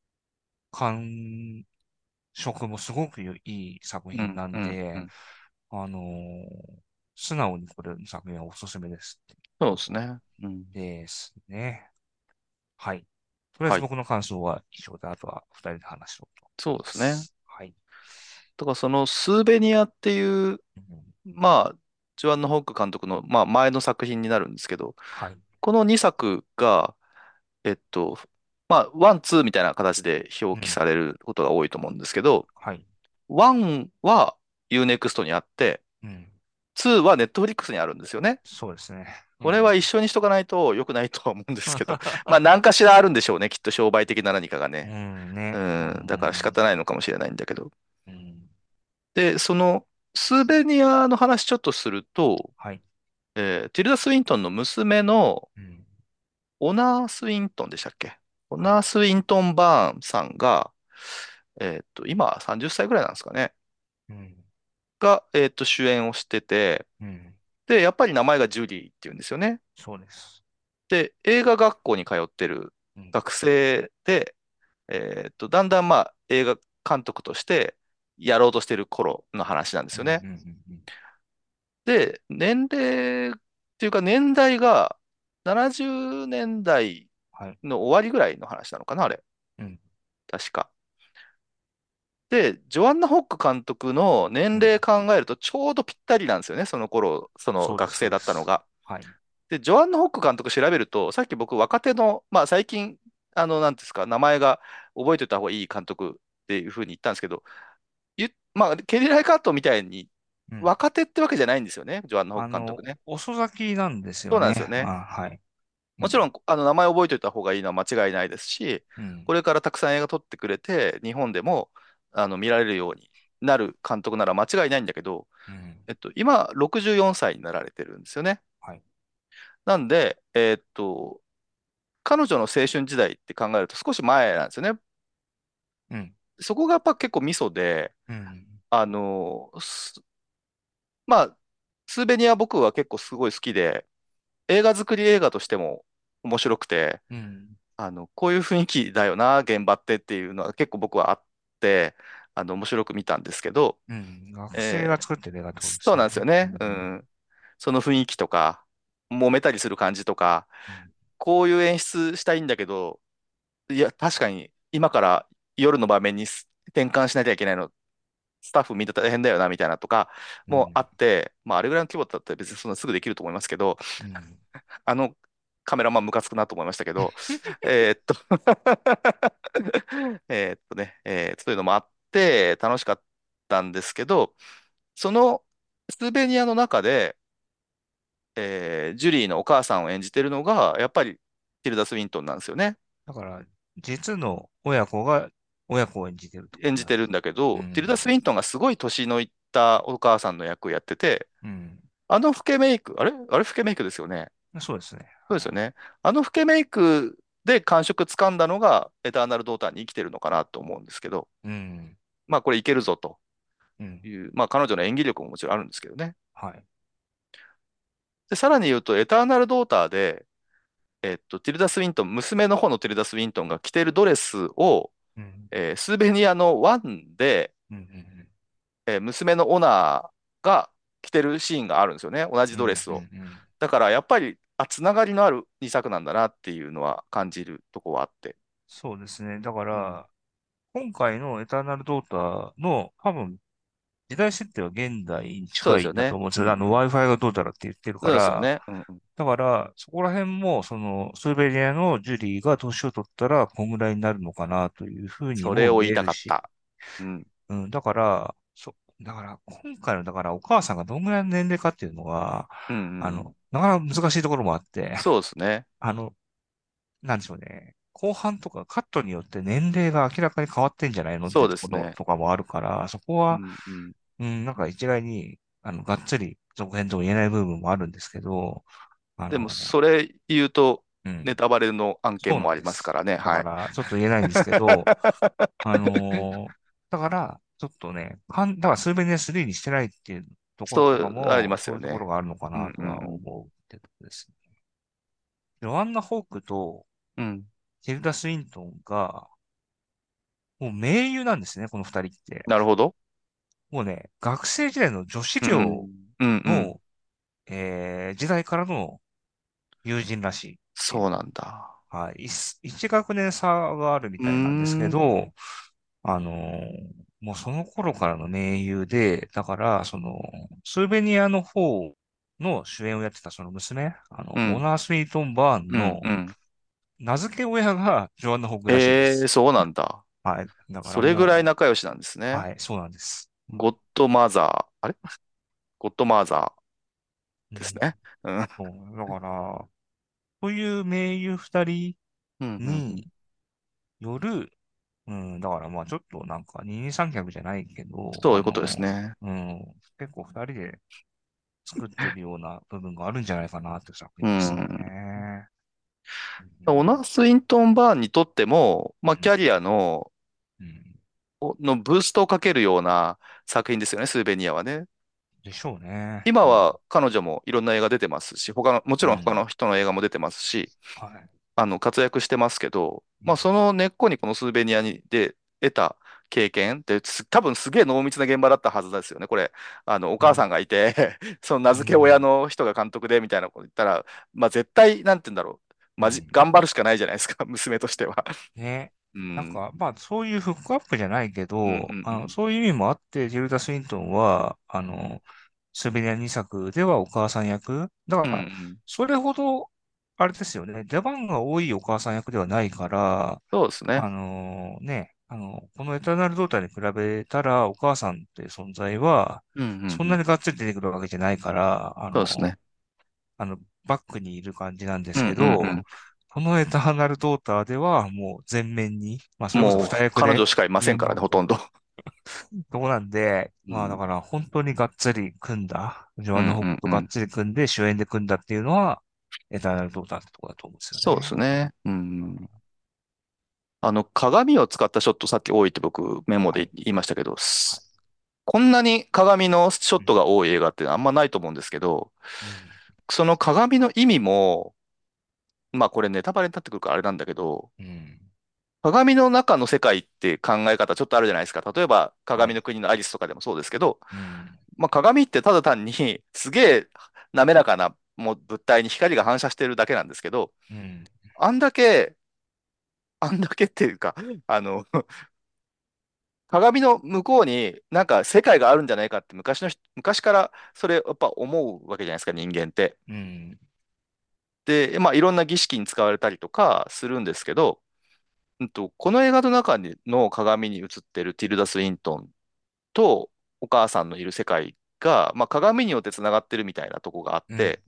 感触もすごくいい作うん。 品なうん。うんで、 ん。 あの素直にこれの作品はおすすめですってそうところですね。うん。 ですね。はい。とりあえはい。 ず僕の感想は以上で、あとは二人で話そうと思いそうですね。 ます。はい。 だからそのスーベニアっていう、 うん、 まあ、ジョアンヌ・ホーク監督の、まあ、前の作品になるんですけど、 はい。 この2作が、えっと、まあ、ワン、ツーみたいな形で表記うん。 されることが多いと思うんですけど、 はい。 ワンは Unext にあって、 うん。 ツーは Netflix にあるんですよね。 そうですね。うこれは一ん。 緒にしとかないと良くないとは思うんですけど、まあ何かしらあるんでしょうね。きっと商売的な何かがうね。 んね。ううん、だから仕ん。 方ないのかもしれないんだけど。 うん。 で、そのスーベニアの話ちょっとすると、 はい。 ティルダ・スウィントンの娘のうん。 オナー・スウィントンでしたっけ？オはい。 ナー・スウィントン・バーンさんが、今30歳ぐらいなんですかね。 うん。 が、主演をしてて、 うん。 で、やっぱり名前がジュリーっていうんですよね。 そうです。 で、映画学校に通ってるうん。 学生で、だんだんまあ映画監督としてやろうとしてる頃の話なんでうん。 すよね。 うん。うん。 で、年齢っていうか年代が70年代はい。 の終わりぐらいの話なのかな、あれ。 うん。 確か。で、ジョアンナ・ホック監督の年うん。 齢考えるとちょうどぴったりなんですよね、その頃、そのそうです、 学生だそうです。 ったのが。 はい。 で、ジョアンナ・ホック監督調べると、さっき僕若手の、まあ最近、なんていうんですか、名前が覚えておいた方がいい監督っていうふうに言ったんですけど、まあ、ケリー・ライカートみたいにうん。 若手ってわけじゃないんですよね、ジョアンナ・ホック監督ね。 遅咲きなんですそうよね。 なんですよね。 はい。 うん。 もちろん、名前覚えておいた方がいいのは間違いないですし、 うん。 これからたくさん映画撮ってくれて、日本でも、見られるようになる監督なら間違いないんだけど、 うん。 今、64歳になられてるんですよね。 はい。 なんで、彼女の青春時代って考えると少し前なんですよね。 うん。 そこがやっぱ結構ミソで、 うん。 あの、すまあ、スーベニア僕は結構すごい好きで、映画作り映画としても面白くて、 うん。 こういう雰囲気だよな、現場ってっていうのは結構僕はあって、面白く見たんですけど、 うん。学生がえー作ってる映画ってことですそうなんよね。 ですよね。ううん。 ん。その雰囲気とか、揉めたりする感じとか、 うん。 こういう演出したいんだけど、いや、確かに今から夜の場面に転換しなきゃいけないの、スタッフみんな大変だよな、みたいなとかもあうん。 って、まあ、あれぐらいの規模だったら別にそんなすぐできると思いますけど、 うん。 あのカメラマンムカつくなと思いましたけど、えーっとそういうのもあって楽しかったんですけど、そのスーベニアの中で、ジュリーのお母さんを演じてるのが、やっぱりティルダ・スウィントンなんですよね。 だから、実の親子が親子を演じてるってことになる。 演じてるんだけど、ティルダ・うん。 スウィントンがすごい年のいったお母さんの役をやってて、 うん。 老けメイク、あれ老けメイクですよね。 そうですね。はい。 そうですよね。老けメイクで感触つかんだのが、エターナルドーターに生きてるのかなと思うんですけど、 うん。 まあこれいけるぞとうん。 いう、まあ彼女の演技力ももちろんあるんですけどね。 はい。 で、さらに言うと、エターナルドーターで、ティルダ・スウィントン、娘の方のティルダ・スウィントンが着てるドレスを、 うん。 スーベニアのワンで、 うん。うん。 娘のオナーが着てるシーンがあるんですよね。同じうん。 ドレスを。 うん。うん。 だからやっぱり、つながりのある2作なんだなっていうのは感じるとこはあって。 そうですね。だかうん。 ら、今回のエターナルドーターの多分時代設定は現代に近いんだとそうですよね。 思うんですよ。 うんうん。 Wi-Fi がどうだらって言ってるそうから、 ですよね。うんうん。 だから、そこら辺も、スーベリアのジュリーが年を取ったら、こんぐらいになるのかなというふうにも見それを言いえるし、 たかった。うん。 うん、だから、今回の、だからお母さんがどんぐらいの年齢かっていうのが、 うんうんうん。 なかなか難しいところもあって、 そうですね。 あの、なんでしょうね。後半とかカットによって年齢が明らかに変わってんじゃないのってそういうとこですね。 ろとかもあるから、そこは、 うんうん。 なんか一概に、がっつり続編とも言えない部分もあるんですけど、あでも、 の、 それ言うと、 うん。 ネタバレの案そう件もありますかなんです。 らね。はい。 だから、ちょっと言えないんですけど、あのだから、ちょっとね、だからスーベニア3にしてないっていうところとかそう、ありまも、そういうところすよね。 があるのかうんなとはうんうん。 思うってとこですね。ジョアンナ・ホークとうん。 ティルダ・スウィントンが、もう盟友なんですね、この二人って。 なるほど。 もうね、学生時代の女子うんう寮ん。うんうん。 の、時代からの友人らしいっていう。 そうなんだ。 はい。一学年差があるみうーたいなんですけん。 ど、もうその頃からの盟友で、だから、スーベニアの方の主演をやってたその娘、 うん。 オナー・スウィートン・バーンうんのうん。 名付け親がジョアンナ・ホークらしいです。 そうなんだ。 はい。だからそれぐらいも仲良しなんですう、 ね。 はい、そうなんです。 ゴッドマザー。ゴッドマザうん。 ーですね。うん。 そう。だから、そういう盟友二人うんうんうん。 による、だからまあちょっとなんか二人三脚じゃないけど、 そういうことですね。 結構二人で作ってるような部分があるんじゃないかなっていう作う品ですん。 ね。 オナース・ウィントン・バーンにとっても、まあ、キうん。 ャリアの、 うん。 ブーストをかけるような作品ですよね、スーベニアはね。 でしょうね。 今は彼女もいろんな映画出てますし、もちろん他うん。 の人の映画も出てますし、 はい。 活躍してますけど、まあ、 うん。 その根っこにこのスーベニアで得た経験って多分すげえ濃密な現場だったはずですよね。これ、おうん。 母さんがいてその名う付け親ん。 の人が監督でみたいなこと言ったら、まあ、絶対、なんて言うんだろう。 うん頑張るしかないじゃないですか、娘としては。 ね。 うん。 なんか、まあ、そういうフックアップじゃないけうんうど、 んうん。 そういう意味もあって、ジルダ・スウィントンは、スベリア2作ではお母さん役。だうんうから、 ん。 それほど、あれですよね。出番が多いお母さん役ではないから、 そうですね。 このエターナルドーターに比べたら、お母さんっていう存在は、 うんうんうん。 そんなにがっつり出てくるわけじゃないから、 そうですね。 あの、バックにいる感じなんですうんけど、 うんこのエターナルドーターではもう全面に、まあそれこそもう二役で彼女しかいませんからね、ほとんど。 とこなんで、 うん。 まあだから本当にがっつり組んだ、ジョうんアンナ・ホップとがっうんうん。 つり組んで主演で組んだっていうのは、エターナルドーターってとこだと思うんですよそうですね。 ね。うん。鏡を使ったショットさっき多いって僕メモはい。 で言いましたけど、 はい。 こんなに鏡のショッうん。 トが多い映画ってあんまないと思うんですけど、 うん。 その鏡の意味も、まあこれネタバレになってくるからあれなんだけど、 うん。 鏡の中の世界って考え方ちょっとあるじゃないですか。例えばはい。 鏡の国のアリスとかでもそうですけど、 うん。 まあ鏡ってただ単にすげえ滑らかなもう物体に光が反射してるだけなんですけど、 うん。 あんだけ、あんだけっていうか、あの、鏡の向こうになんか世界があるんじゃないかって昔からそれやっぱ思うわけじゃないですか、人間って。 うん。 で、まあいろんな儀式に使われたりとかするんですけど、この映画の中の鏡に映ってるティルダ・スウィントンとお母さんのいる世界が、まあ鏡によってつながってるみたいなとこがあっうん。 て、 うん。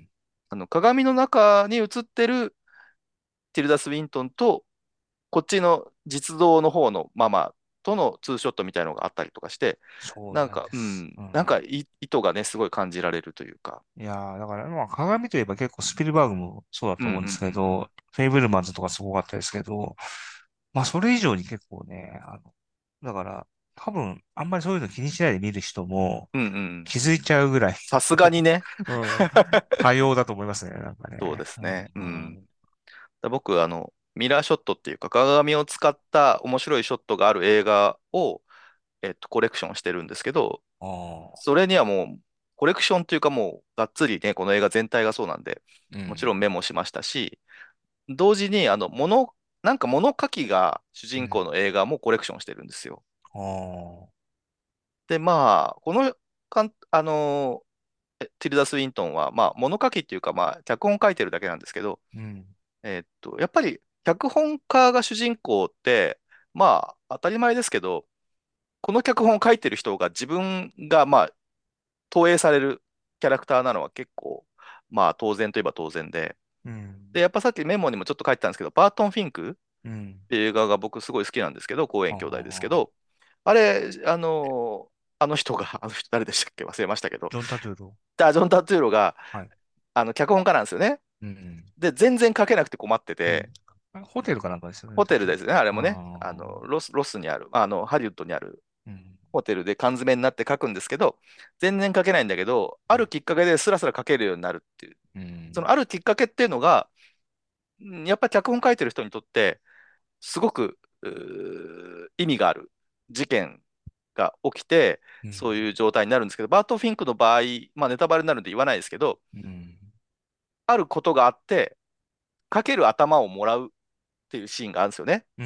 鏡の中に映ってるティルダ・スウィントンとこっちの実像の方のママとのツーショットみたいなのがあったりとかして、 そうなんなんか、 です。うん。 なんか意図がね、すごい感じられるというか。 いやー、だから、まあ、鏡といえば結構スピルバーグもそうだうんうんと思うんですけうんど、フェイブルマンズとかすごかったですけど、まあ、それ以上に結構ね、だから、多分、あんまりそういうの気にしないで見る人もうんうんうん。 気づいちゃうぐらい、 さすがにね。 うん、多様だと思いますね、なんかそうでね。 すね。ううん。 ん。 僕、ミラーショットっていうか、鏡を使った面白いショットがある映画を、コレクションしてるんですけど、 ああ、 それにはもう、コレクションというかもう、がっつりね、この映画全体がそうなんで、もちろんうん。 メモしましたし、同時に、なんか物書きが主うん。 人公の映画もコレクションしてるんですよ。 ああ、 で、まあ、この、かん、あのティルダ・スウィントンは、まあ、物書きっていうか、まあ、脚本書いてるだけなんですけど、 うん。 やっぱり、脚本家が主人公って、まあ、当たり前ですけど、この脚本を書いてる人が自分が、まあ、投影されるキャラクターなのは結構、まあ、当然といえば当然で、 うん。 で、やっぱさっきメモにもちょっと書いてたんですけど、バートン・フィンクうん。 っていう映画が僕すごい好きなんですけど、コーエあン兄弟ですけあ、 ど、あれ、あの人が、あの人誰でしたっけ忘れましたけど、 ジョン・タトゥーロ。 ジョン・タトゥーロが、 はい。 脚本家なんですよね。 うん。 で、全然書けなくて困ってうん。 て、 あ、ホテルかなんかですよね、 ホテル確か。 ですね、あれもね、 ああ、 ロスにある、ハリウッドにあるうん。 ホテルで缶詰になって書くんですけど、全然書けないんだけど、あるきっかけでスラスラ書けるようになるっていう。 うん。 そのあるきっかけっていうのが、やっぱり脚本書いてる人にとって、すごく意味がある事件が起きて、 うん。 そういう状態になるんですけど、バート・フィンクの場合、まあネタバレになるんで言わないですけど、 うん。 あることがあって、書ける頭をもらうっていうシーンがあるんですよね。 うん。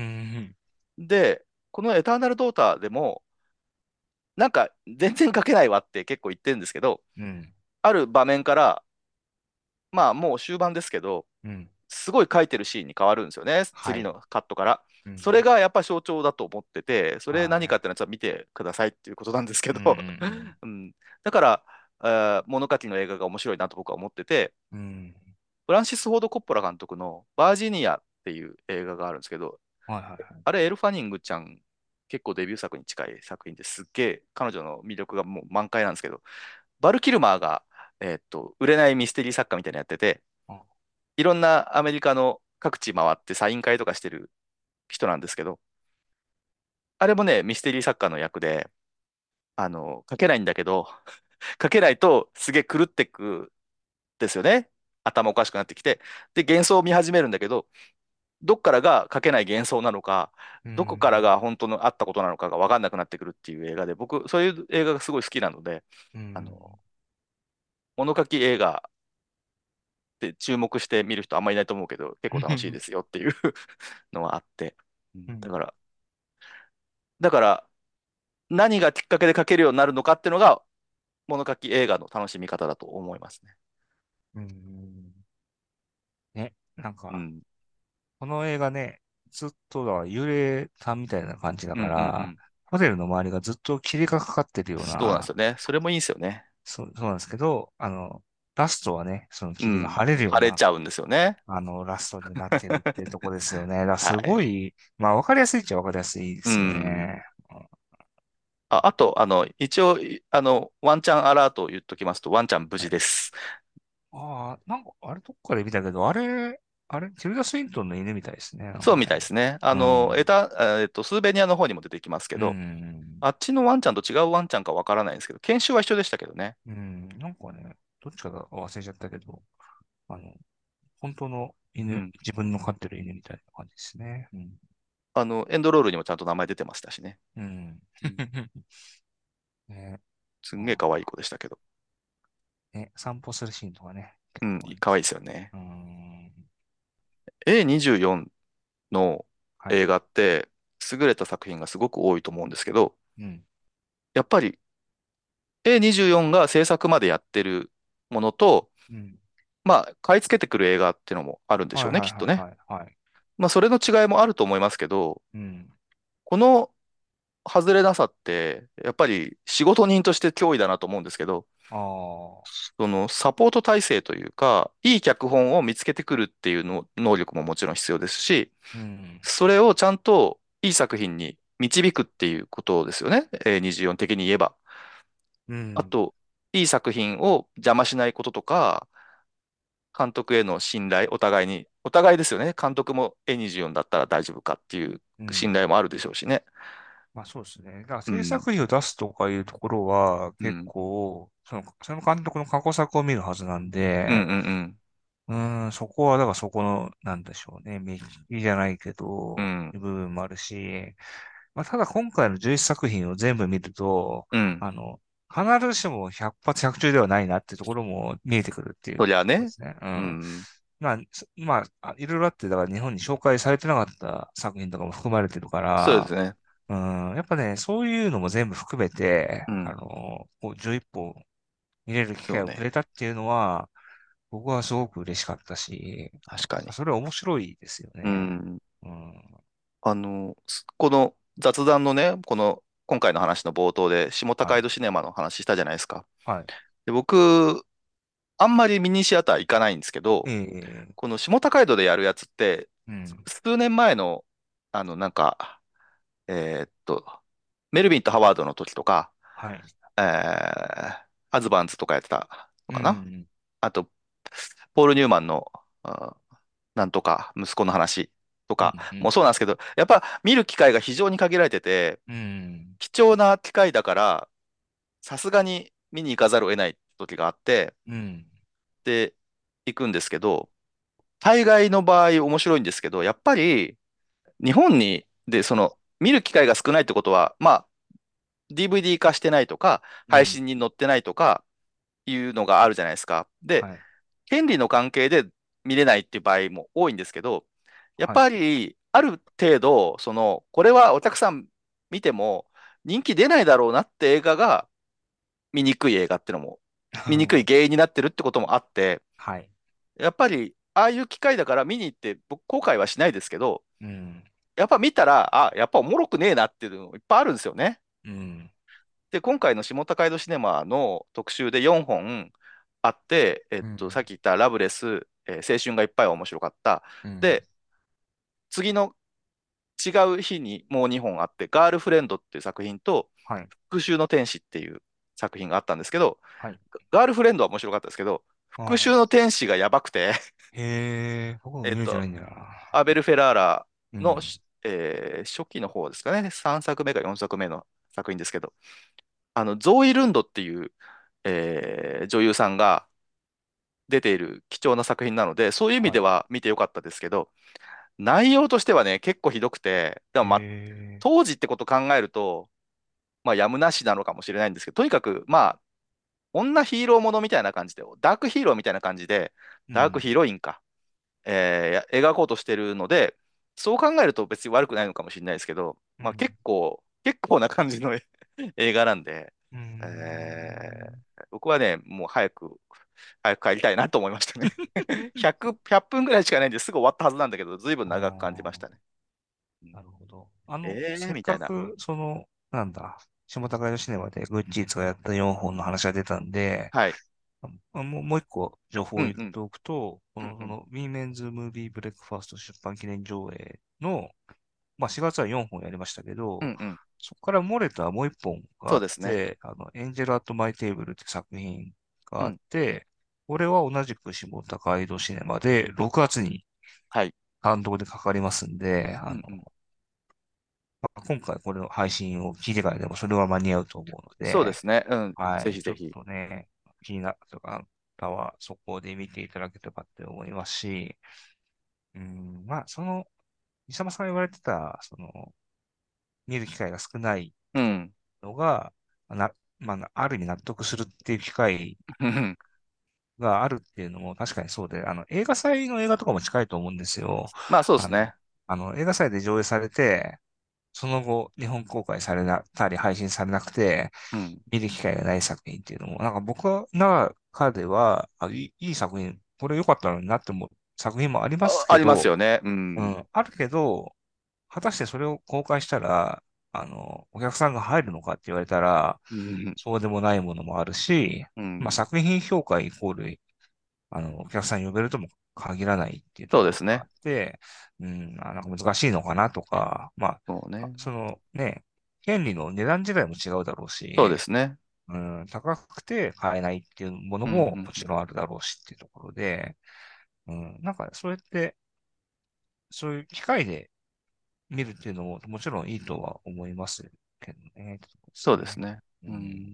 で、このエターナル・ドーターでも、なんか全然書けないわって結構言ってるんですけど、 うん。 ある場面から、まあもう終盤ですけど、 うん。 すごい書いてるシーンに変わるんですよね。 はい。 次のカットから。 うん。 それがやっぱ象徴だと思ってて、それ何かってはい。 いうのはちょっと見てくださいっていうことなんですけうん。うど、 ん。 うん、だから、物書きの映画が面白いなと僕は思ってて、 うん。 フランシス・フォード・コッポラ監督のバージニアっていう映画があるんですけど、 はいはいはい。 あれエル・ファニングちゃん結構デビュー作に近い作品ですっげえ彼女の魅力がもう満開なんですけど、バル・キルマーが、売れないミステリー作家みたいなのやってて、 あ、 いろんなアメリカの各地回ってサイン会とかしてる人なんですけど、あれもね、ミステリー作家の役で、書けないんだけど、書けないとすげえ狂ってくんですよね。頭おかしくなってきて。で、幻想を見始めるんだけど、どっからが書けない幻想なのか、 うどこからん。 が本当のあったことなのかが分かんなくなってくるっていう映画で、僕、そういう映画がすごい好きなので、 うん。 あの、物書き映画って注目して見る人あんまりいないと思うけど、結構楽しいですよっていうのはあって。ううん。 んだから、何がきっかけで書けるようになるのかっていうのが、物書き映画の楽しみ方だと思いますね。 うん。ね、なんか、 うん。 この映画ね、ずっとだから幽霊さんみたいな感じだうんうから、 んホテルの周りがずっと霧がかかってるうん。 ような、 そうなんですよね。それもいいんですよね。 そうなんですけど、 ラストはね、その霧がうん。 晴れるような、 晴れちゃうんですよね。 ラストになってるっていうところですよね。だからすはい。 ごい、まあ、わかりやすいっちゃわかりやすいでうすよん。 ね。 あと、一応、ワンチャンアラートを言っときますと、ワンちゃん無はい。 事です。 ああ、なんか、あれどっかで見たけど、ティルダ・スウィントンの犬みたいですね。なんそうみかね。 たいですね。 うん。 スーベニアの方にも出てきますけうど、 ん。 あっちのワンちゃんと違うワンちゃんかわからないんですけど、犬種は一緒でしたけどね。 うん。なんかね、どっちかだ忘れちゃったけど、あの、本当の犬、 うん。 自分の飼ってる犬みたいな感じですね。うん。 エンドロールにもちゃんと名前出てましたしね。 うん。 うん。 ね、 すんげえ可愛いあ子でしたけど。 ーね、散歩するシーンとかね、結うん、 構ありま可愛いした。 ですよね。 うん。 A24 のはい。 映画って、優れた作品がすごく多いと思うんですけど、 うん。 やっぱり A24 が制作までやってるものと、 うん。 まあ、買い付けてくる映画っていうのもあるんでしょうね、 はいはいきっとね。 はいはい。はい。 まあ、それの違いもあると思いますけど、 うん。 この外れなさって、やっぱり仕事人として脅威だなと思うんですけど、 ああ。 そのサポート体制というか、いい脚本を見つけてくるっていうの能力ももちろん必要ですし、 うん。 それをちゃんといい作品に導くっていうことですよね。24的に言えば。 うん。 あと、いい作品を邪魔しないこととか、監督への信頼、お互いですよね。監督も A24 だったら大丈夫かっていううん。 信頼もあるでしょうしね。 まあそうですね。だから制うん、 作費を出すとかいうところは結うん、 構、その監督の過去作を見るはずなんうん、うで、 ん、うん、 そこは、だからそこの、なんでしょうね。目利きじゃないけど、 うん、 部分もあるし、まあ、ただ今回の11作品を全部見ると、 うん。 あの、必ずしも100発100中ではないなっていうところも見えてくるっていうそりゃね。 ところですね。うん。 うん、 まあ、いろいろあって、だから日本に紹介されてなかった作品とかも含まれてるから、 そうですね。 やっぱね、そういうのも全部含めて、 うん。 こう11本見れる機会をくれそうね。 たっていうのは、僕はすごく嬉しかったし、 確かに。 それは面白いですようね。 ん。 うん。 この雑談のね、今回の話の冒頭で、下はい。 高井戸シネマの話したじゃないですか。 はい。 で、僕、あんまりミニシアター行かないんですけど、 ええこの下高井戸でやるやつって、 うん。 数年前の、なんか、えーっと、メルビンとハワードの時とか、 はい。 アズバンズとかやってたのうかな。 ん。 あと、ポール・ニューマンの、なんとか、息子の話とうん。 かもうん。 そうなんですけど、やっぱ見る機会が非常に限られてて、 うん。 貴重な機会だから、さすがに見に行かざるを得ない時があって、 うん。 で、行くんですけど、大概の場合面白いんですけど、やっぱり日本に、見る機会が少ないってことは、まあ、DVD 化してないとか、配うん。 信に載ってないとかいうのがあるじゃないですか。で、 はい。 権利の関係で見れないっていう場合も多いんですけど、やっはい。 ぱり、ある程度、これはお客さん見ても人気出ないだろうなって映画が見にくい映画ってのも、見にくい原因になってるってこともあって、 はい。 やっぱり、ああいう機会だから見に行って、僕、後悔はしないですけど、 うん。 やっぱ見たら、やっぱおもろくねえなっていうのいっぱいあるんですよね。 うん。 で、今回の下高井戸シネマの特集で4本あって、 うん。 さっき言ったラブレス、青春がいっぱいは面白かった。 うん。 で、次の違う日にもう2本あって、ガールフレンドっていう作品と、 はい。 復讐の天使っていう作品があったんですけど、 はい。 ガールフレンドは面白かったですけど、復讐ああ。 の天使がやばくて、 へえ、僕も見れてないんだな。 アベル・フェラーラの、 うん。 初期の方ですかね、3作目か4作目の作品ですけど、ゾーイ・ルンドっていう、女優さんが出ている貴重な作品なので、そういう意味はい。 では見てよかったですけど、内容としてはね、結構ひどくて、でもへまあ、 え。 当時ってことを考えると、まあ、やむなしなのかもしれないんですけど、とにかく、まあ、女ヒーローものみたいな感じで、ダークヒーローみたいな感じで、ダークうん。 ヒロインか、描こうとしてるので、そう考えると別に悪くないのかもしれないですけど、まあ、 うん。 結構な感じの映画なんで、 うん。 僕はね、もう早く帰りたいなと思いましたね。100分ぐらいしかないんですぐ終わったはずなんだけど、ずいぶんあ長く感じましたね。 あ。 うん。 なるほど。せっみたいな。 かく、なんだ、下高井のシネマでグッチーズがやった4本の話が出たんで、 はい。 もう一個情報を言っうんうん。 ておくと、そうんうん。 の、ウィメンズ・ムービー・ブレックファースト出版記念上映の、まあ4月は4本やりましたけど、 うんうん。 そこから漏れたもう一本があっそうですね。 て、エンジェル・アット・マイ・テーブルって作品があっうん。 て、これは同じく下高井戸シネマで6月にはい。 単独でかかりますんで、 うんうん。 まあ今回これの配信を聞いてからでもそれは間に合うと思うので、 そうですね。うん。 はい、ちょっぜひぜひ。 とね、気になった方はそこで見ていただければって思いますし、まあ、石山さんが言われてた、見る機会が少ないうん。 のが、まあ、ある意味納得するっていう機会うん。 があるっていうのも確かにそうで、映画祭の映画とかも近いと思うんですよ。 まあそうであの、 すね。 映画祭で上映されて、その後、日本公開されなたり配信されなくて、 うん。 見る機会がない作品っていうのも、なんか僕の中では、いい作品、これ良かったのになって思う作品もありますありますけど、 よね。うん。 あるけど、果たしてそれを公開したら、お客さんが入るのかって言われたら、 うん。 そうでもないものもあるし、まあ、 うん。 作品評価イコール、お客さん呼べるとも限らないっていうところがあそうですね。 って、なんか難しいのかなとか、まあ、 そうね。 そのね、権利の値段自体も違うだろうそうでし、 すね。 高くて買えないっていうものうん。うももん。 ちろんあるだろうしっていうところで、なんかそうやって、そういう機会で見るっていうのももちろんいいとは思いますけどね、ってとこですね。 そうですね。 うん。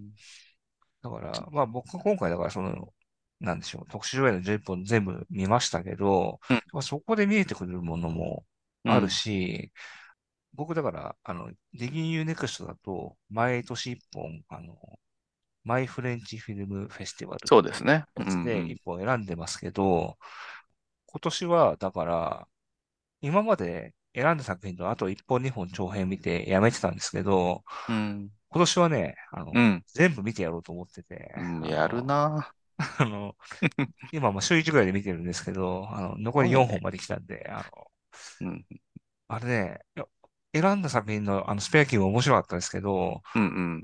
うん。 だから、まあ僕は今回だからなんでしょう、特殊上映の11本全部見ましたけど、 うん。 まあそこで見えてくるものもあるうん。 し、僕だから、ディギンユーネクストだと、毎年1本、マイフレンチフィルムフェスティバルっていうそうですね。うん。 やつでうん。 1本選んでますけど、今年は、だから、今まで選んだ作品とあと1本2本長編見てやめてたんですけど、 うん。 今年はね、 うん。 全部見てやろうと思ってて、 うんやるな。 あの、今もう週1ぐらいで見てるんですけど、残り4 すごいね。 本まで来たんで、 うん。 あれね、いや選んだ作品のスペアキング面白かったですけど、 うん。うん。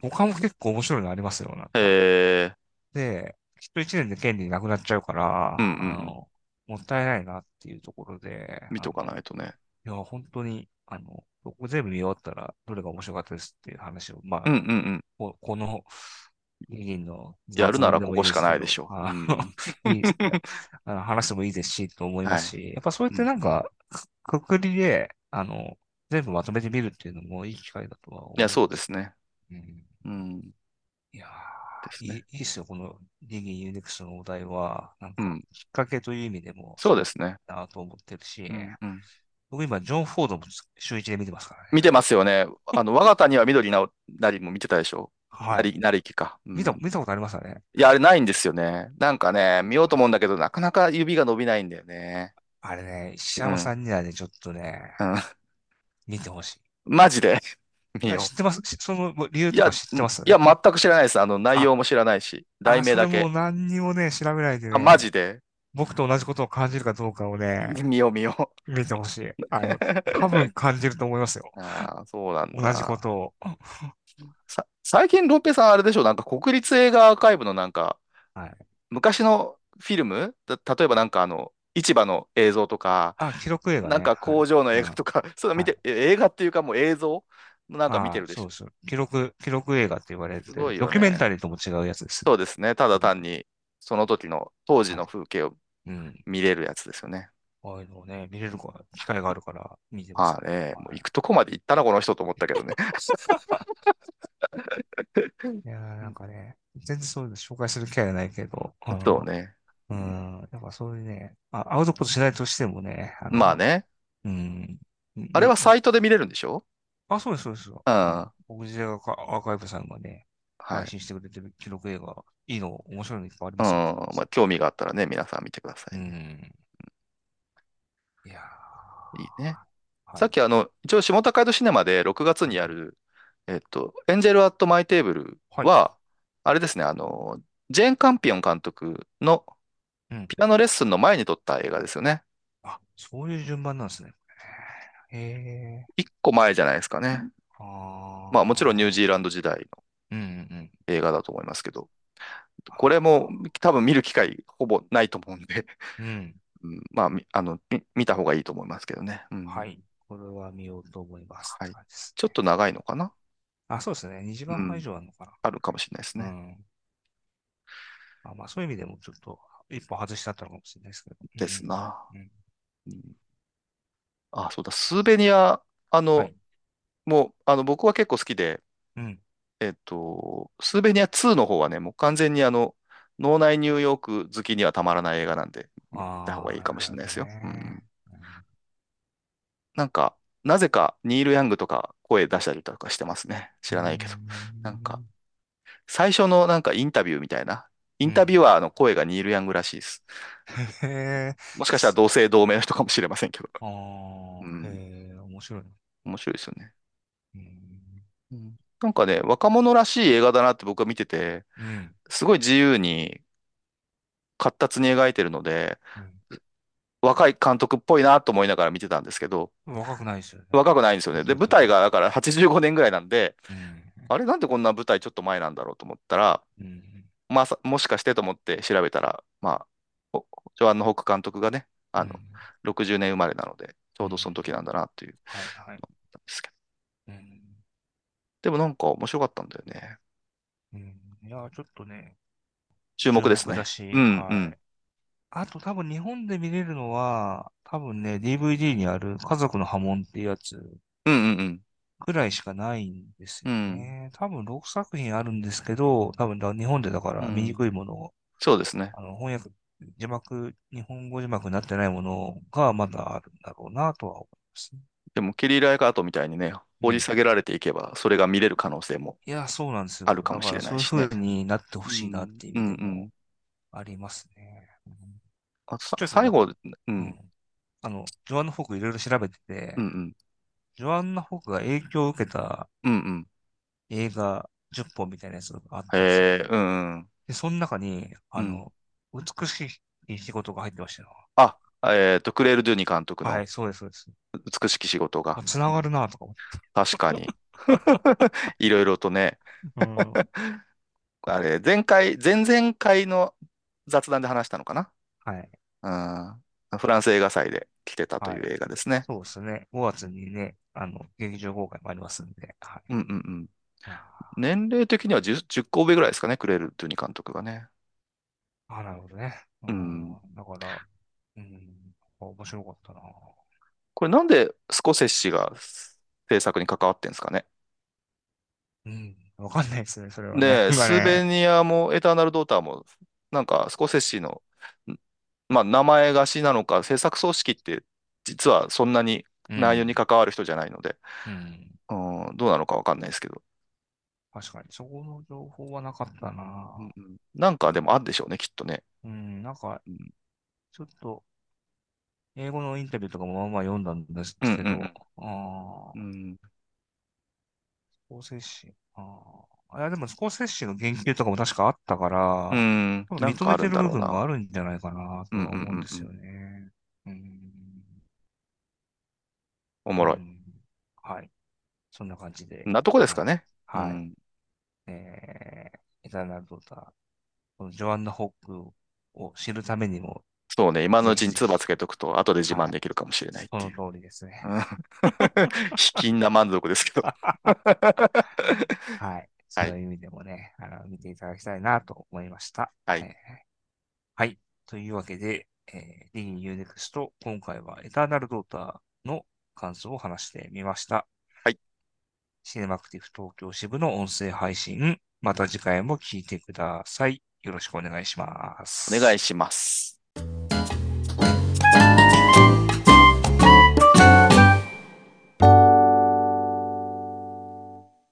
他も結構面白いのありますよ、なんへか。 え。 で、きっと1年で権利なくなっちゃうかうん。うら、 ん。 もったいないなっていうところで、 見とかないとね。 いや、本当に、僕全部見終わったら、どれが面白かったですっていう話を、まあ、 うん。うん。うん。 この議員のやるなら雑談でもいいここしかですけど、 ないでしょう。うん。 いいですね。話してもいいですし、と思いまはい。 すし、やっぱそうやっうん。 てなんか、くくりで、全部まとめてみるっていうのもいい機会だとはいや、 思います。 そうですね。 うん、 うん。 いやですね。 いいっすよ、このディギーユニクスのお題は、なんか、 うん。 きっかけという意味でも、すごくいそうですね。 いなと思ってるし、 うん。うん。 僕今、ジョン・フォードも週一で見てますからね。 見てますよね。我が谷は緑なりも見てたでしょ。 はい。 なりきか。うん。 見たことありますよね。 いや、あれないんですよね。なんかね、見ようと思うんだけど、なかなか指が伸びないんだよね。 あれね、石山さうん。 んにはね、ちょっとね、 うん。 見てほしい。 マジで見あ、 よ知ってます？その理由う。いや、 とか知ってます？ いや、全く知らないです。内あ、 容も知らないし、題名それもうだけ。 何にもね、調べないであ、マね、 ジで僕と同じことを感じるかどうかをね、 見よう見よう。 見てほしい。多分感じると思いますよ。 ああ、そうなん同じこだ。 とを。 最近、ロンペさんあれでしょ、なんか国立映画アーカイブのなんか、 はい。 昔のフィルム例えばなんか市場の映像とか、 あ、記録映画ね。 なんかはい。 工場のうん。 映画とか、そういうの見はい。 て、映画っていうかもう映像なんか見てああ、 るでしょ。 そうそう。記録映画って言われすごてる。ドキュメンいよね。 タリーとも違うやつですね。 そうですね。ただ単に、その時の、当時はい。 の風景をうん。 見れるやつですよね。 こういうのをね、見れる機会があるから見てますけど。 まあね、もうはい。 行くとこまで行ったな、この人と思ったけどね。 いやーなんかね、全然そういうの紹介する機会がないけど、 そうね。うん、 やっぱそういうね、アウトプットしないとしてもね、 まあね。 うん、 あれはサイトで見れるんでしょ？ そうです、そうです。 うん。は僕自体がアーカイブさんがね、配い。 信してくれてる記録映画、いいの、面白いのいっぱいありうん。 ますよ。 まあ、興味があったらね、皆さん見てくださういね。 ん。いやいいね。 ーはい。 さっき一応下高井戸シネマで6月にやる、エンジェル・アット・マイ・テーブルはい。 は、あれですね、ジェーン・カンピオン監督のうん。 ピアノレッスンの前に撮った映画ですよね。 そういう順番なんですね。へえ。 一個前じゃないですかね。まあもちろんニューああ。 ジーランド時代のうんうん。 映画だと思いますけど。 これも多分見る機会ほぼないと思うんで、 うん。 うん、まあ、見た方がいいと思いますけどね。うん。 はい。これは見ようと思いますってはい。 感じですね。 ちょっと長いのかな。 あ、そうですね。2時間半以うん。 上あるのかあるかもしれないですな。うね。 ん。まあ、そういう意味でもちょっと一歩外しちゃったのかもしれないですけど。うですん。 な。 うん。 うん、あ、そうだ。スーベニア、あの、 はい。 もう、僕は結構好きで、 うん。 スーベニア2の方はね、もう完全に脳内ニューヨーク好きにはたまらない映画なんで、見た方がああ、 いいかもしれなるほどないですよ。うん。 ね。うん。 なんか、なぜかニール・ヤングとか声出したりとかしてますね。知うらないけど。なんか、 ん。 最初のなんかインタビューみたいな、インタうん。 ビュアーの声がニール・ヤングらしいです。 へえ。 もしかしたら同姓同名の人かもしれませんけど。 ああ、 うん。 へえ、面白いな。 面白いですよね。 うん。 うん。なんかね、若者らしい映画だなって僕は見てて、 うん。 すごい自由に、活発に描いてるので、 うん。 若い監督っぽいなと思いながら見てたんですけど、 若くないですよね。 若くないんですよね。で、舞台がだから85年ぐらいなんで、 うん。 あれなんでこんな舞台ちょっと前なんだろうと思ったら、 うん。 まあ、もしかしてと思って調べたら、まあ、ジョアン・ノホック監督がね、 うん。 60年生まれなので、ちょうどそのうん。 時なんだなっていうはい、はい。 のなんですけど。 うん。 でもなんか面白かったんだよね。 うん。いや、ちょっとね、 注注目ですね。 目だし、 うん、うん、 はい。あと多分日本で見れるのは、多分ね、DVD にある家族の波紋っていうやつうん、うん、うん。 くらいしかないんですようん、 ね。多分6作品あるんですけど、多分日本でだから見にうん。 くいものを、 そうですね。 翻訳、日本語字幕になってないものがまだあるんだろうなとは思いますね。 でも、ケリー・ライカートみたいにね、 うん。 掘り下げられていけば、それが見れる可能性もいや、そうなんですよ。 あるかもしだかられないしね。 そういう風になってほしいなっうん、 ていう意うん、 味でもうん。 ありますね。うん、 あ、 ちょっとね、 最後、うん、 うん。ジョアンナ・フォークいろいろ調べてうん、 て、 うん、 ジョアンナ・フォークが影響を受けたうん、うん。 映画10本みたいなやつがあったんですよ。 へえ、うん、うん。 で、その中に、 うん。 美しい仕事が入ってましたよ。 あ、クレール・ドゥニ監督のはい、そうです、そうです。 美しき仕事が。 あ、つながるなとか思って。 確かに。いろいろとね。 うん。 あれ、前々回の雑談で話したのかはい、 な。うん。フランス映画祭で来てたとはい。 いう映画ですね。 そうですね。5月にね、劇場公開もありますんで、はい。 うんうんうん。 あ年齢的には10個上ぐらいですかね、クレール・ドゥニ監督がね。 なるほどね。ううん。 ん。だから、うん、面白かったな。 これなんでスコセッシが制作に関わってんですかね。 うん。わかんないですね、それはね。 で、スーベ今ね。 ニアもエターナルドーターも、なんかスコセッシの、まあ名前貸しなのか、制作組織って実はそんなに内容にうん。 関わる人じゃないので、 うん。 うん、どうなのかわかんないですけど。 確かに、そこの情報はなかったな。 うんうん、なんかでもあるでしょうね、きっとね。 うん。なんか、 うん、 ちょっと、英語のインタビューとかもまあまあ読んだんですうん、 けど、 うん。 スコセッシ。いや、でもスコセッシの言及とかも確かあったかうん、 ら、 うん、 多分なんかあるん認めてる部だろうな。 分があるんじゃないかなうん、うん、 とは思うんうん、 ですようん。 ね。うん。 おもろい。 うん。はい。そんな感じで、 こんなとこですはい。 かね。うはい。 ん。 エターナルドーター、このジョアンナ・ホークを知るためにも、 そうね、今のぜうちに唾ひぜひ、 つけとくと、後で自慢はい。 できるかもしれないっていう。 その通りですね。 うん。卑近な満足ですけど。 はい。 はい。 そういう意味でもね、見ていただきたいなと思いました。 はい。 はい。というわけで、ディーン UNEXT、今回はエターナルドーターの感想を話してみました。 はい。 シネマクティブ東京支部の音声配信、また次回も聞いてください。よろしくお願いしまお願いす。 します。